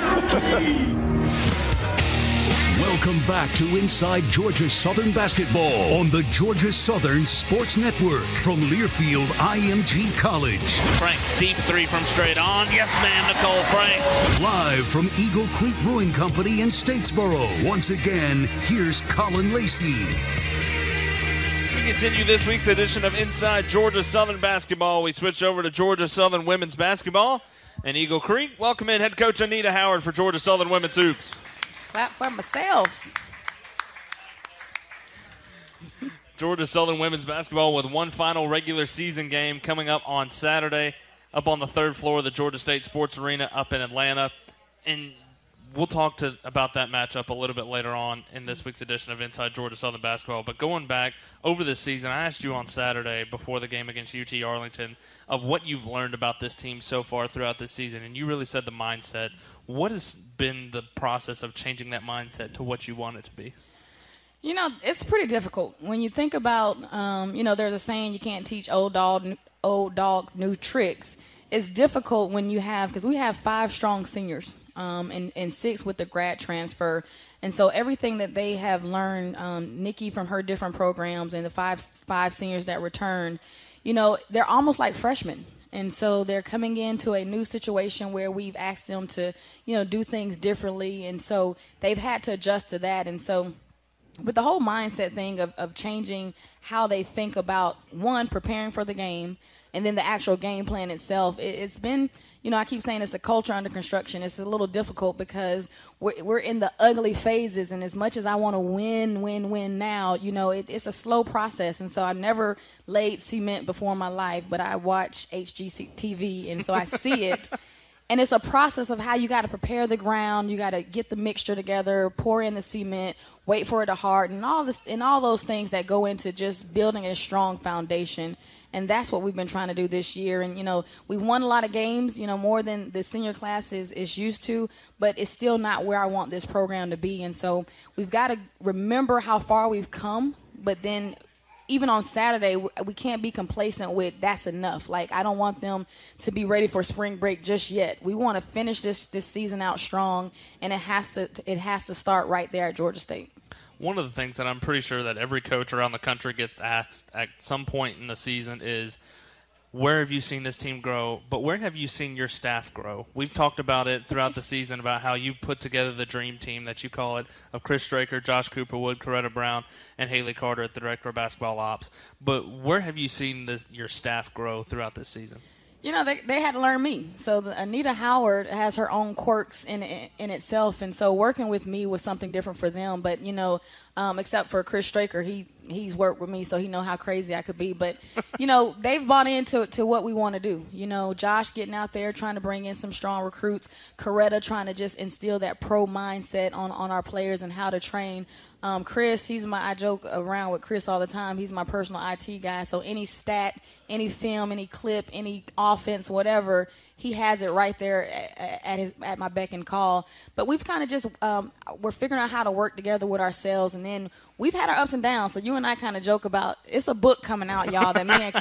Welcome back to Inside Georgia Southern Basketball on the Georgia Southern Sports Network from Learfield IMG College.
Franks, deep three from straight on. Yes, ma'am, Nicole Franks.
Live from Eagle Creek Brewing Company in Statesboro. Once again, here's Colin Lacey.
We continue this week's edition of Inside Georgia Southern Basketball. We switch over to Georgia Southern Women's Basketball and Eagle Creek. Welcome in head coach Anita Howard for Georgia Southern Women's Hoops.
Clap for myself.
Georgia Southern Women's Basketball with one final regular season game coming up on Saturday up on the third floor of the Georgia State Sports Arena up in Atlanta. And we'll talk about that matchup a little bit later on in this week's edition of Inside Georgia Southern Basketball. But going back over this season, I asked you on Saturday before the game against UT Arlington of what you've learned about this team so far throughout this season, and you really said the mindset. What has been the process of changing that mindset to what you want it to be?
You know, it's pretty difficult. When you think about, there's a saying, you can't teach old dog new tricks. It's difficult when you have, because we have 5 strong seniors and 6 with the grad transfer. And so everything that they have learned, Nikki from her different programs and the five seniors that returned, they're almost like freshmen. And so they're coming into a new situation where we've asked them to, do things differently. And so they've had to adjust to that. And so with the whole mindset thing of changing how they think about, one, preparing for the game, and then the actual game plan itself, it's been, I keep saying it's a culture under construction. It's a little difficult because we're in the ugly phases, and as much as I want to win now, it's a slow process. And so I've never laid cement before in my life, but I watch HGTV, and so I see it. And it's a process of how you got to prepare the ground, you got to get the mixture together, pour in the cement, wait for it to harden, and all those things that go into just building a strong foundation. And that's what we've been trying to do this year. And, we've won a lot of games, more than the senior class is used to, but it's still not where I want this program to be. And so we've got to remember how far we've come, but then even on Saturday, we can't be complacent with that's enough. Like, I don't want them to be ready for spring break just yet. We want to finish this season out strong, and it has to start right there at Georgia State.
One of the things that I'm pretty sure that every coach around the country gets asked at some point in the season is, where have you seen this team grow, but where have you seen your staff grow? We've talked about it throughout the season about how you put together the dream team that you call it, of Chris Straker, Josh Cooperwood, Coretta Brown, and Haley Carter at the Director of Basketball Ops. But where have you seen your staff grow throughout this season?
They had to learn me. So Anita Howard has her own quirks in itself, and so working with me was something different for them. But, except for Chris Straker, he's worked with me, so he know how crazy I could be. But, they've bought into what we want to do. Josh getting out there, trying to bring in some strong recruits. Coretta trying to just instill that pro mindset on our players and how to train. Chris, I joke around with Chris all the time. He's my personal IT guy. So any stat, any film, any clip, any offense, whatever, he has it right there at my beck and call. But we've kind of just we're figuring out how to work together with ourselves, and then we've had our ups and downs. So you and I kind of joke about it's a book coming out, y'all, that me and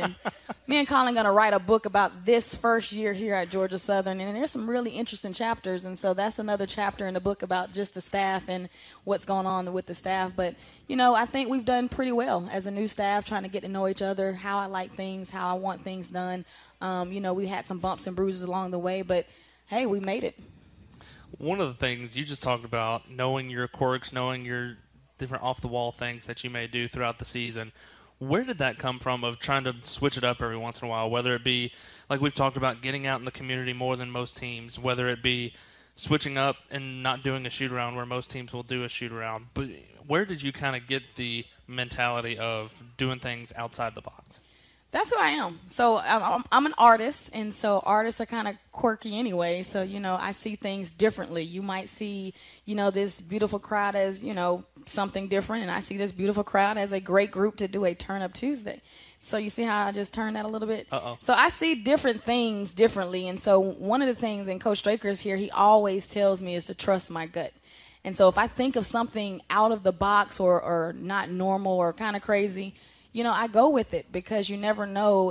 Colin gonna write a book about this first year here at Georgia Southern, and there's some really interesting chapters. And so that's another chapter in the book about just the staff and what's going on with the staff. But I think we've done pretty well as a new staff, trying to get to know each other, how I like things, how I want things done. We had some bumps and bruises along the way, but, hey, we made it.
One of the things you just talked about, knowing your quirks, knowing your different off-the-wall things that you may do throughout the season, where did that come from of trying to switch it up every once in a while, whether it be, like we've talked about, getting out in the community more than most teams, whether it be switching up and not doing a shoot-around where most teams will do a shoot-around. But where did you kind of get the mentality of doing things outside the box?
That's who I am. So I'm an artist, and so artists are kind of quirky anyway. So, I see things differently. You might see, this beautiful crowd as, something different, and I see this beautiful crowd as a great group to do a Turn Up Tuesday. So you see how I just turned that a little bit?
Uh-oh.
So I see different things differently, and so one of the things, and Coach Straker is here, he always tells me is to trust my gut. And so if I think of something out of the box or not normal or kind of crazy, I go with it, because you never know,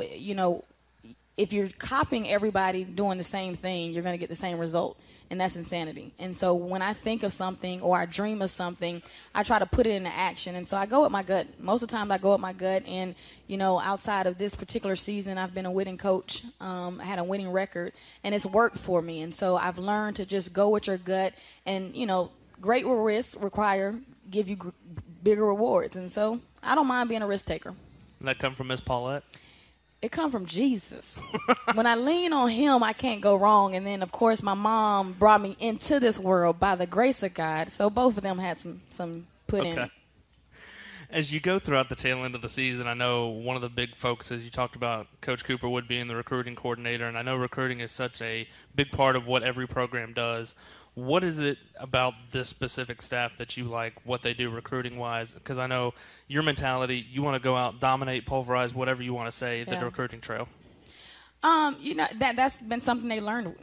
if you're copying everybody doing the same thing, you're going to get the same result, and that's insanity. And so when I think of something or I dream of something, I try to put it into action. And so I go with my gut. Most of the time I go with my gut, and, outside of this particular season, I've been a winning coach. I had a winning record, and it's worked for me. And so I've learned to just go with your gut, and, great risks give you bigger rewards. And so I don't mind being a risk taker.
And that come from Miss Paulette?
It come from Jesus. When I lean on him, I can't go wrong. And then, of course, my mom brought me into this world by the grace of God. So both of them had some put in.
As you go throughout the tail end of the season, I know one of the big focuses, you talked about Coach Cooperwood being the recruiting coordinator, and I know recruiting is such a big part of what every program does. What is it about this specific staff that you like, what they do recruiting-wise? Because I know your mentality, you want to go out, dominate, pulverize, whatever you want to say, the recruiting trail.
That's been something they learned,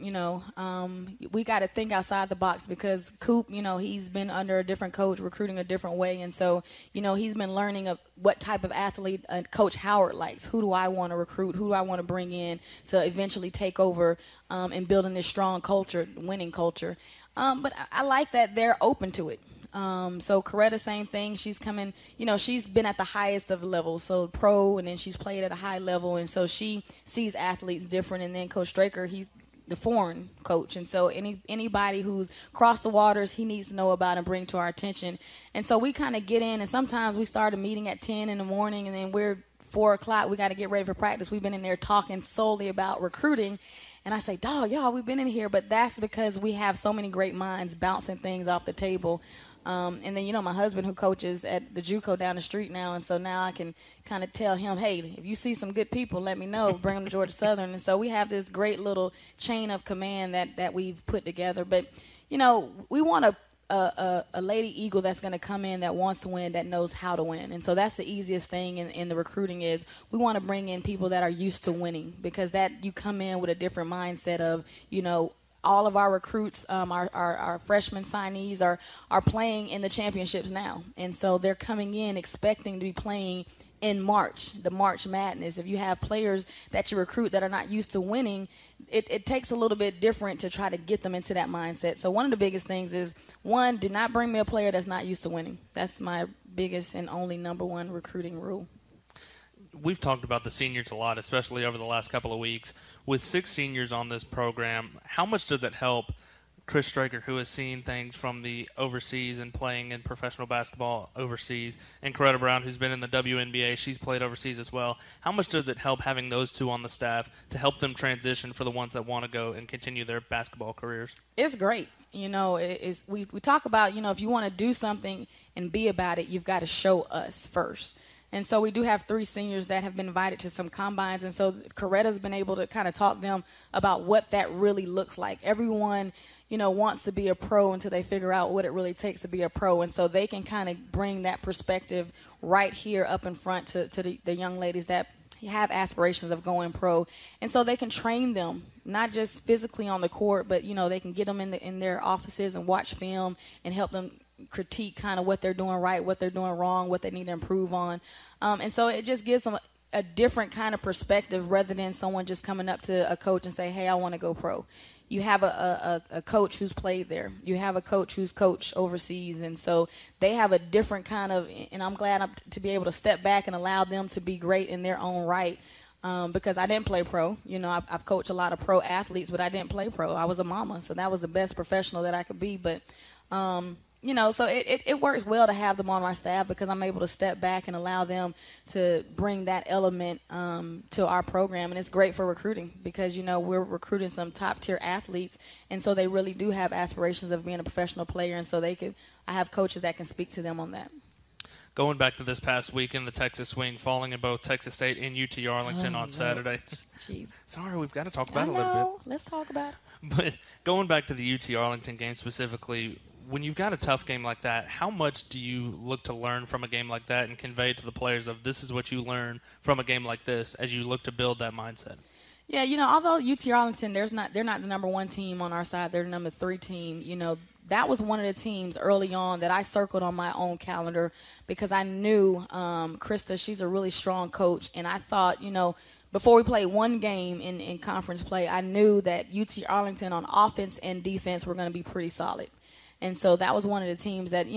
we got to think outside the box because Coop, he's been under a different coach, recruiting a different way. And so, he's been learning of what type of athlete Coach Howard likes. Who do I want to recruit? Who do I want to bring in to eventually take over and building this strong culture, winning culture? But I like that they're open to it. So Coretta, same thing. She's coming, she's been at the highest of levels, so pro, and then she's played at a high level, and so she sees athletes different. And then Coach Straker, he's the foreign coach, and so anybody who's crossed the waters, he needs to know about and bring to our attention. And so we kind of get in, and sometimes we start a meeting at 10 in the morning, and then we're 4 o'clock. We got to get ready for practice. We've been in there talking solely about recruiting. And I say, dog, y'all, we've been in here, but that's because we have so many great minds bouncing things off the table. And then, my husband who coaches at the JUCO down the street now, and so now I can kind of tell him, hey, if you see some good people, let me know, bring them to Georgia Southern. And so we have this great little chain of command that we've put together. But, we want a Lady Eagle that's going to come in that wants to win, that knows how to win. And so that's the easiest thing in the recruiting is we want to bring in people that are used to winning, because that you come in with a different mindset of, all of our recruits, our freshman signees are playing in the championships now. And so they're coming in expecting to be playing in March, the March Madness. If you have players that you recruit that are not used to winning, it takes a little bit different to try to get them into that mindset. So one of the biggest things is, one, do not bring me a player that's not used to winning. That's my biggest and only number one recruiting rule.
We've talked about the seniors a lot, especially over the last couple of weeks. With 6 seniors on this program, how much does it help Chris Straker, who has seen things from the overseas and playing in professional basketball overseas, and Coretta Brown, who's been in the WNBA, she's played overseas as well. How much does it help having those two on the staff to help them transition for the ones that want to go and continue their basketball careers?
It's great. We talk about, if you want to do something and be about it, you've got to show us first. And so we do have 3 seniors that have been invited to some combines. And so Coretta's been able to kind of talk to them about what that really looks like. Everyone, wants to be a pro until they figure out what it really takes to be a pro. And so they can kind of bring that perspective right here up in front to the young ladies that have aspirations of going pro. And so they can train them, not just physically on the court, but, they can get them in their offices and watch film and help them critique kind of what they're doing right, what they're doing wrong, what they need to improve on. And so it just gives them a different kind of perspective rather than someone just coming up to a coach and say, hey, I want to go pro. You have a coach who's played there. You have a coach who's coached overseas. And so they have a different kind of, and I'm glad to be able to step back and allow them to be great in their own right. Because I didn't play pro. I've coached a lot of pro athletes, but I didn't play pro. I was a mama, so that was the best professional that I could be. But so it works well to have them on our staff because I'm able to step back and allow them to bring that element to our program. And it's great for recruiting because, we're recruiting some top-tier athletes, and so they really do have aspirations of being a professional player, and so I have coaches that can speak to them on that.
Going back to this past weekend, the Texas Swing falling in both Texas State and UT Arlington on Saturday.
Jeez.
Sorry, we've got to talk about it a little bit.
Let's talk about it.
But going back to the UT Arlington game specifically, when you've got a tough game like that, how much do you look to learn from a game like that and convey to the players of this is what you learn from a game like this as you look to build that mindset?
Yeah, although UT Arlington, they're not the number 1 team on our side. They're the number 3 team. That was one of the teams early on that I circled on my own calendar because I knew Krista, she's a really strong coach. And I thought, before we played one game in conference play, I knew that UT Arlington on offense and defense were going to be pretty solid. And so that was one of the teams that,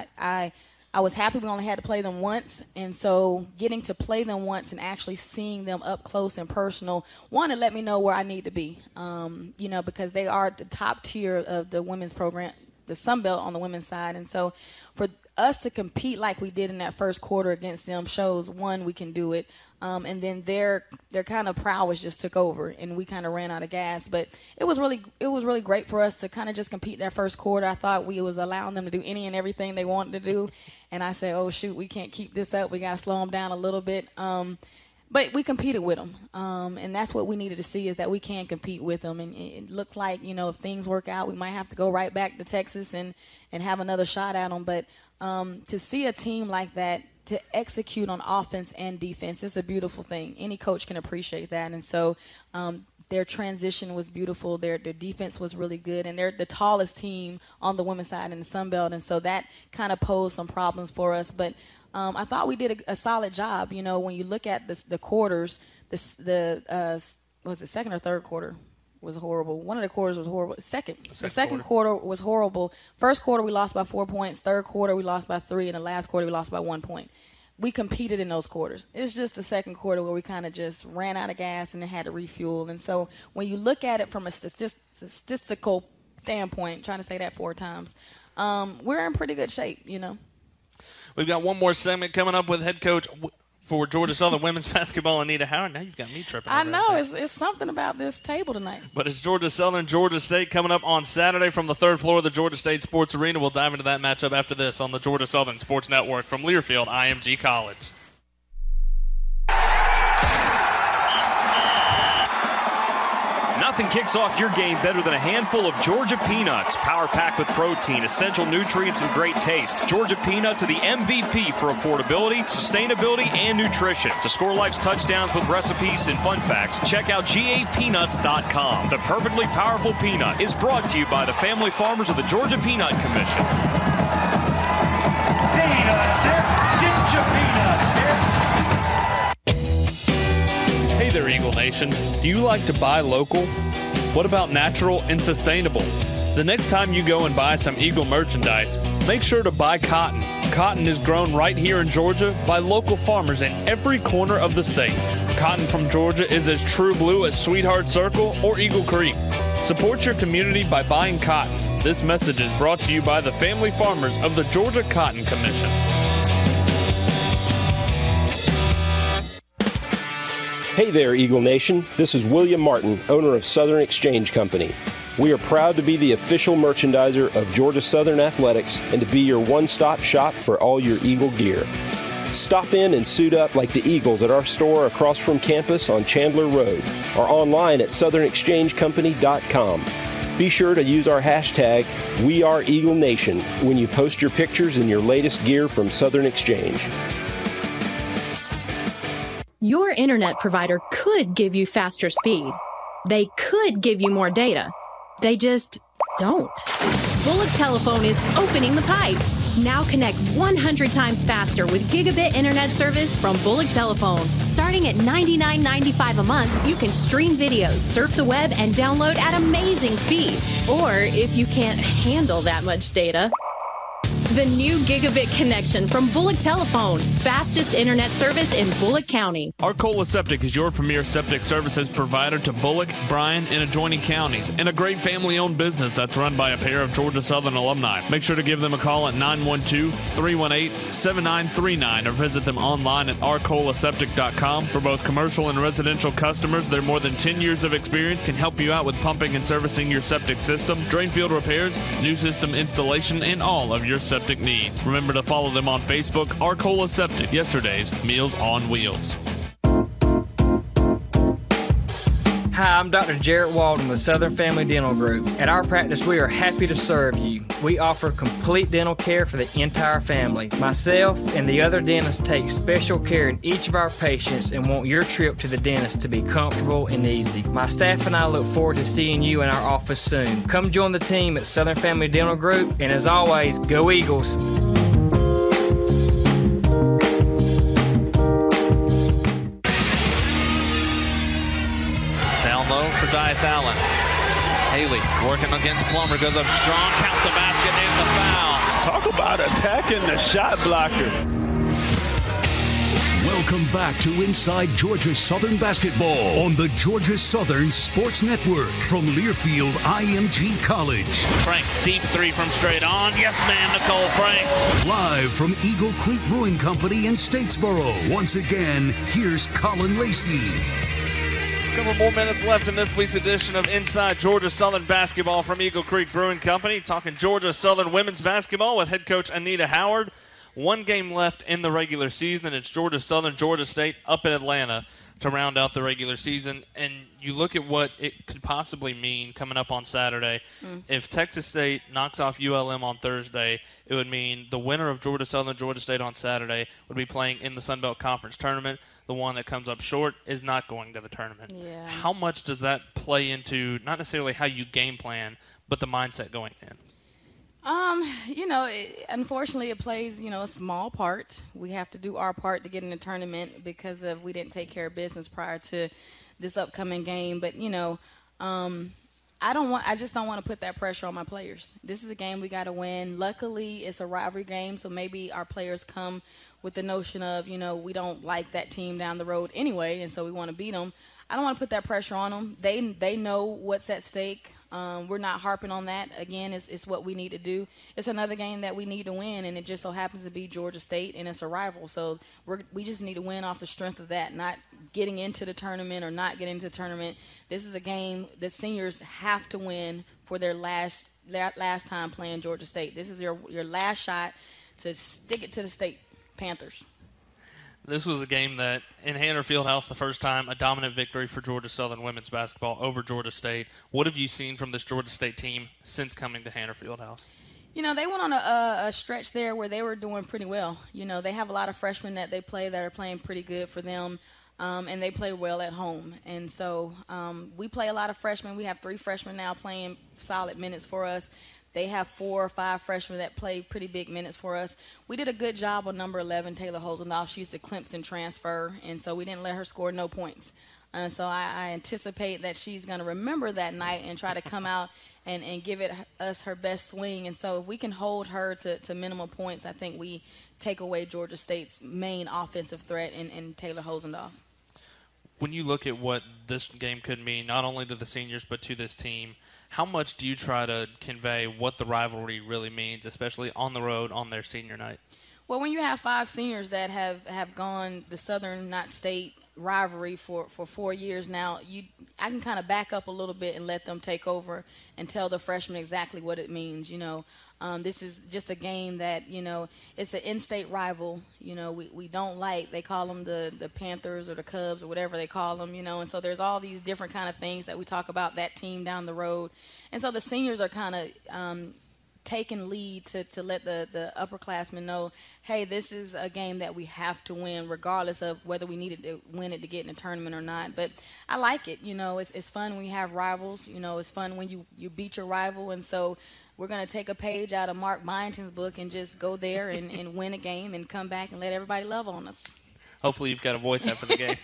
I was happy we only had to play them once. And so getting to play them once and actually seeing them up close and personal, one, it let me know where I need to be, because they are the top tier of the women's program, the Sun Belt on the women's side. And so for us to compete like we did in that first quarter against them shows, one, we can do it. And then their kind of prowess just took over, and we kind of ran out of gas. But it was really great for us to kind of just compete that first quarter. I thought we was allowing them to do any and everything they wanted to do, and I said, oh shoot, we can't keep this up. We got to slow them down a little bit. But we competed with them, and that's what we needed to see is that we can compete with them. And it looks like if things work out, we might have to go right back to Texas and have another shot at them. But to see a team like that to execute on offense and defense. It's a beautiful thing. Any coach can appreciate that. And so their transition was beautiful. Their defense was really good. And they're the tallest team on the women's side in the Sun Belt. And so that kind of posed some problems for us. But I thought we did a solid job. You know, when you look at the quarters, was it second or third quarter was horrible. One of the quarters was horrible. The second quarter was horrible. First quarter, we lost by 4 points. Third quarter, we lost by 3. And the last quarter, we lost by 1 point. We competed in those quarters. It's just the second quarter where we kind of just ran out of gas and then had to refuel. And so when you look at it from a statistical standpoint, trying to say that 4 times, we're in pretty good shape, you know.
We've got one more segment coming up with head coach for Georgia Southern women's basketball, Anita Howard. Now you've got me tripping.
I know. It's something about this table tonight.
But it's Georgia Southern, Georgia State coming up on Saturday from the 3rd floor of the Georgia State Sports Arena. We'll dive into that matchup after this on the Georgia Southern Sports Network from Learfield IMG College.
Nothing kicks off your game better than a handful of Georgia peanuts. Power packed with protein, essential nutrients, and great taste. Georgia peanuts are the MVP for affordability, sustainability, and nutrition. To score life's touchdowns with recipes and fun facts, check out GApeanuts.com. The perfectly powerful peanut is brought to you by the family farmers of the Georgia Peanut Commission.
Peanuts, get your peanuts,
Hey there, Eagle Nation. Do you like to buy local? What about natural and sustainable? The next time you go and buy some Eagle merchandise, make sure to buy cotton. Cotton is grown right here in Georgia by local farmers in every corner of the state. Cotton from Georgia is as true blue as Sweetheart Circle or Eagle Creek. Support your community by buying cotton. This message is brought to you by the family farmers of the Georgia Cotton Commission.
Hey there, Eagle Nation. This is William Martin, owner of Southern Exchange Company. We are proud to be the official merchandiser of Georgia Southern Athletics and to be your one-stop shop for all your Eagle gear. Stop in and suit up like the Eagles at our store across from campus on Chandler Road or online at southernexchangecompany.com. Be sure to use our hashtag #WeAreEagleNation when you post your pictures and your latest gear from Southern Exchange.
Your internet provider could give you faster speed. They could give you more data. They just don't. Bullock Telephone is opening the pipe. Now connect 100 times faster with gigabit internet service from Bullock Telephone. Starting at $99.95 a month, you can stream videos, surf the web, and download at amazing speeds. Or if you can't handle that much data, the new gigabit connection from Bullock Telephone. Fastest internet service in Bullock County.
Arcola Septic is your premier septic services provider to Bullock, Bryan, and adjoining counties, and a great family-owned business that's run by a pair of Georgia Southern alumni. Make sure to give them a call at 912-318-7939 or visit them online at arcolaseptic.com. For both commercial and residential customers, their more than 10 years of experience can help you out with pumping and servicing your septic system, drain field repairs, new system installation, and all of your septic needs. Remember to follow them on Facebook, Arcola Septic, yesterday's Meals on Wheels.
Hi, I'm Dr. Jarrett Walden with Southern Family Dental Group. At our practice, we are happy to serve you. We offer complete dental care for the entire family. Myself and the other dentists take special care in each of our patients and want your trip to the dentist to be comfortable and easy. My staff and I look forward to seeing you in our office soon. Come join the team at Southern Family Dental Group, and as always, go Eagles!
For Dice Allen. Haley working against Plummer, goes up strong, count the basket and the foul.
Talk about attacking the shot blocker.
Welcome back to Inside Georgia Southern Basketball on the Georgia Southern Sports Network from Learfield IMG College.
Frank, deep three from straight on. Yes, man, Nicole Frank.
Live from Eagle Creek Brewing Company in Statesboro. Once again, here's Colin Lacey.
A couple more minutes left in this week's edition of Inside Georgia Southern Basketball from Eagle Creek Brewing Company. Talking Georgia Southern women's basketball with head coach Anita Howard. One game left in the regular season. It's Georgia Southern, Georgia State up in Atlanta to round out the regular season. And you look at what it could possibly mean coming up on Saturday. If Texas State knocks off ULM on Thursday, it would mean the winner of Georgia Southern, Georgia State on Saturday would be playing in the Sun Belt Conference tournament. The one that comes up short is not going to the tournament.
Yeah.
How much does that play into not necessarily how you game plan, but the mindset going in?
Unfortunately, it plays, a small part. We have to do our part to get in the tournament because we didn't take care of business prior to this upcoming game. But, I just don't want to put that pressure on my players. This is a game we got to win. Luckily, it's a rivalry game, so maybe our players come with the notion of, we don't like that team down the road anyway, and so we want to beat them. I don't want to put that pressure on them. They know what's at stake. We're not harping on that. Again, it's what we need to do. It's another game that we need to win, and it just so happens to be Georgia State, and it's a rival. So we just need to win off the strength of that, not getting into the tournament or not getting into the tournament. This is a game that seniors have to win for their last time playing Georgia State. This is your last shot to stick it to the State Panthers.
This was a game that, in Hanner Fieldhouse, the first time, a dominant victory for Georgia Southern women's basketball over Georgia State. What have you seen from this Georgia State team since coming to Hanner Fieldhouse?
They went on a stretch there where they were doing pretty well. They have a lot of freshmen that they play that are playing pretty good for them, and they play well at home. And so we play a lot of freshmen. We have 3 freshmen now playing solid minutes for us. They have 4 or 5 freshmen that play pretty big minutes for us. We did a good job on number 11, Taylor Hosendorf. She's the Clemson transfer, and so we didn't let her score no points. So I anticipate that she's going to remember that night and try to come out and give us her best swing. And so if we can hold her to minimum points, I think we take away Georgia State's main offensive threat in Taylor Hosendorf.
When you look at what this game could mean, not only to the seniors but to this team, how much do you try to convey what the rivalry really means, especially on the road on their senior night?
Well, when you have 5 seniors that have gone the Southern, not State rivalry for 4 years now, I can kind of back up a little bit and let them take over and tell the freshmen exactly what it means. This is just a game that, it's an in-state rival. We don't like. They call them the Panthers or the Cubs or whatever they call them, and so there's all these different kind of things that we talk about that team down the road. And so the seniors are kind of taking lead to let the upperclassmen know, hey, this is a game that we have to win regardless of whether we needed to win it to get in a tournament or not. But I like it. It's fun when you have rivals. It's fun when you beat your rival. And so we're going to take a page out of Mark Byington's book and just go there and win a game and come back and let everybody love on us.
Hopefully you've got a voice after the game.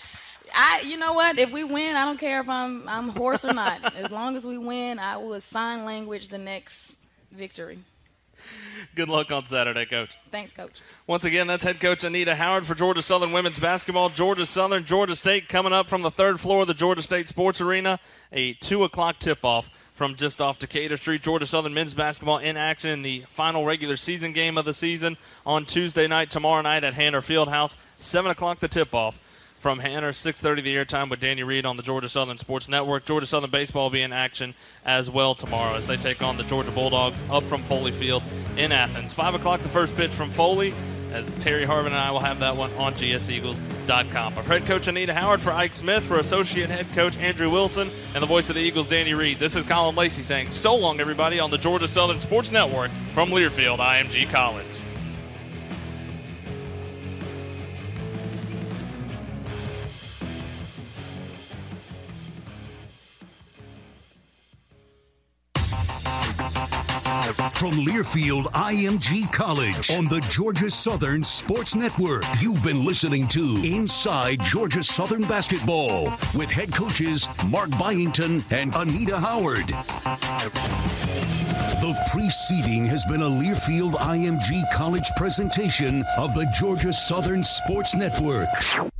You know what? If we win, I don't care if I'm hoarse or not. As long as we win, I will sign language the next victory.
Good luck on Saturday, Coach.
Thanks, Coach.
Once again, that's head coach Anita Howard for Georgia Southern women's basketball. Georgia Southern, Georgia State coming up from the 3rd floor of the Georgia State Sports Arena. A 2 o'clock tip-off from just off Decatur Street. Georgia Southern men's basketball in action in the final regular season game of the season on Tuesday night, tomorrow night at Hanner Fieldhouse. 7 o'clock the tip-off from Hanner, 6:30 the airtime with Danny Reed on the Georgia Southern Sports Network. Georgia Southern baseball will be in action as well tomorrow as they take on the Georgia Bulldogs up from Foley Field in Athens. 5 o'clock the first pitch from Foley, as Terry Harvin and I will have that one on gseagles.com. For head coach Anita Howard, for Ike Smith, for associate head coach Andrew Wilson, and the voice of the Eagles, Danny Reed, this is Colin Lacey saying so long, everybody, on the Georgia Southern Sports Network from Learfield IMG College.
From Learfield IMG College on the Georgia Southern Sports Network, you've been listening to Inside Georgia Southern Basketball with head coaches Mark Byington and Anita Howard. The preceding has been a Learfield IMG College presentation of the Georgia Southern Sports Network.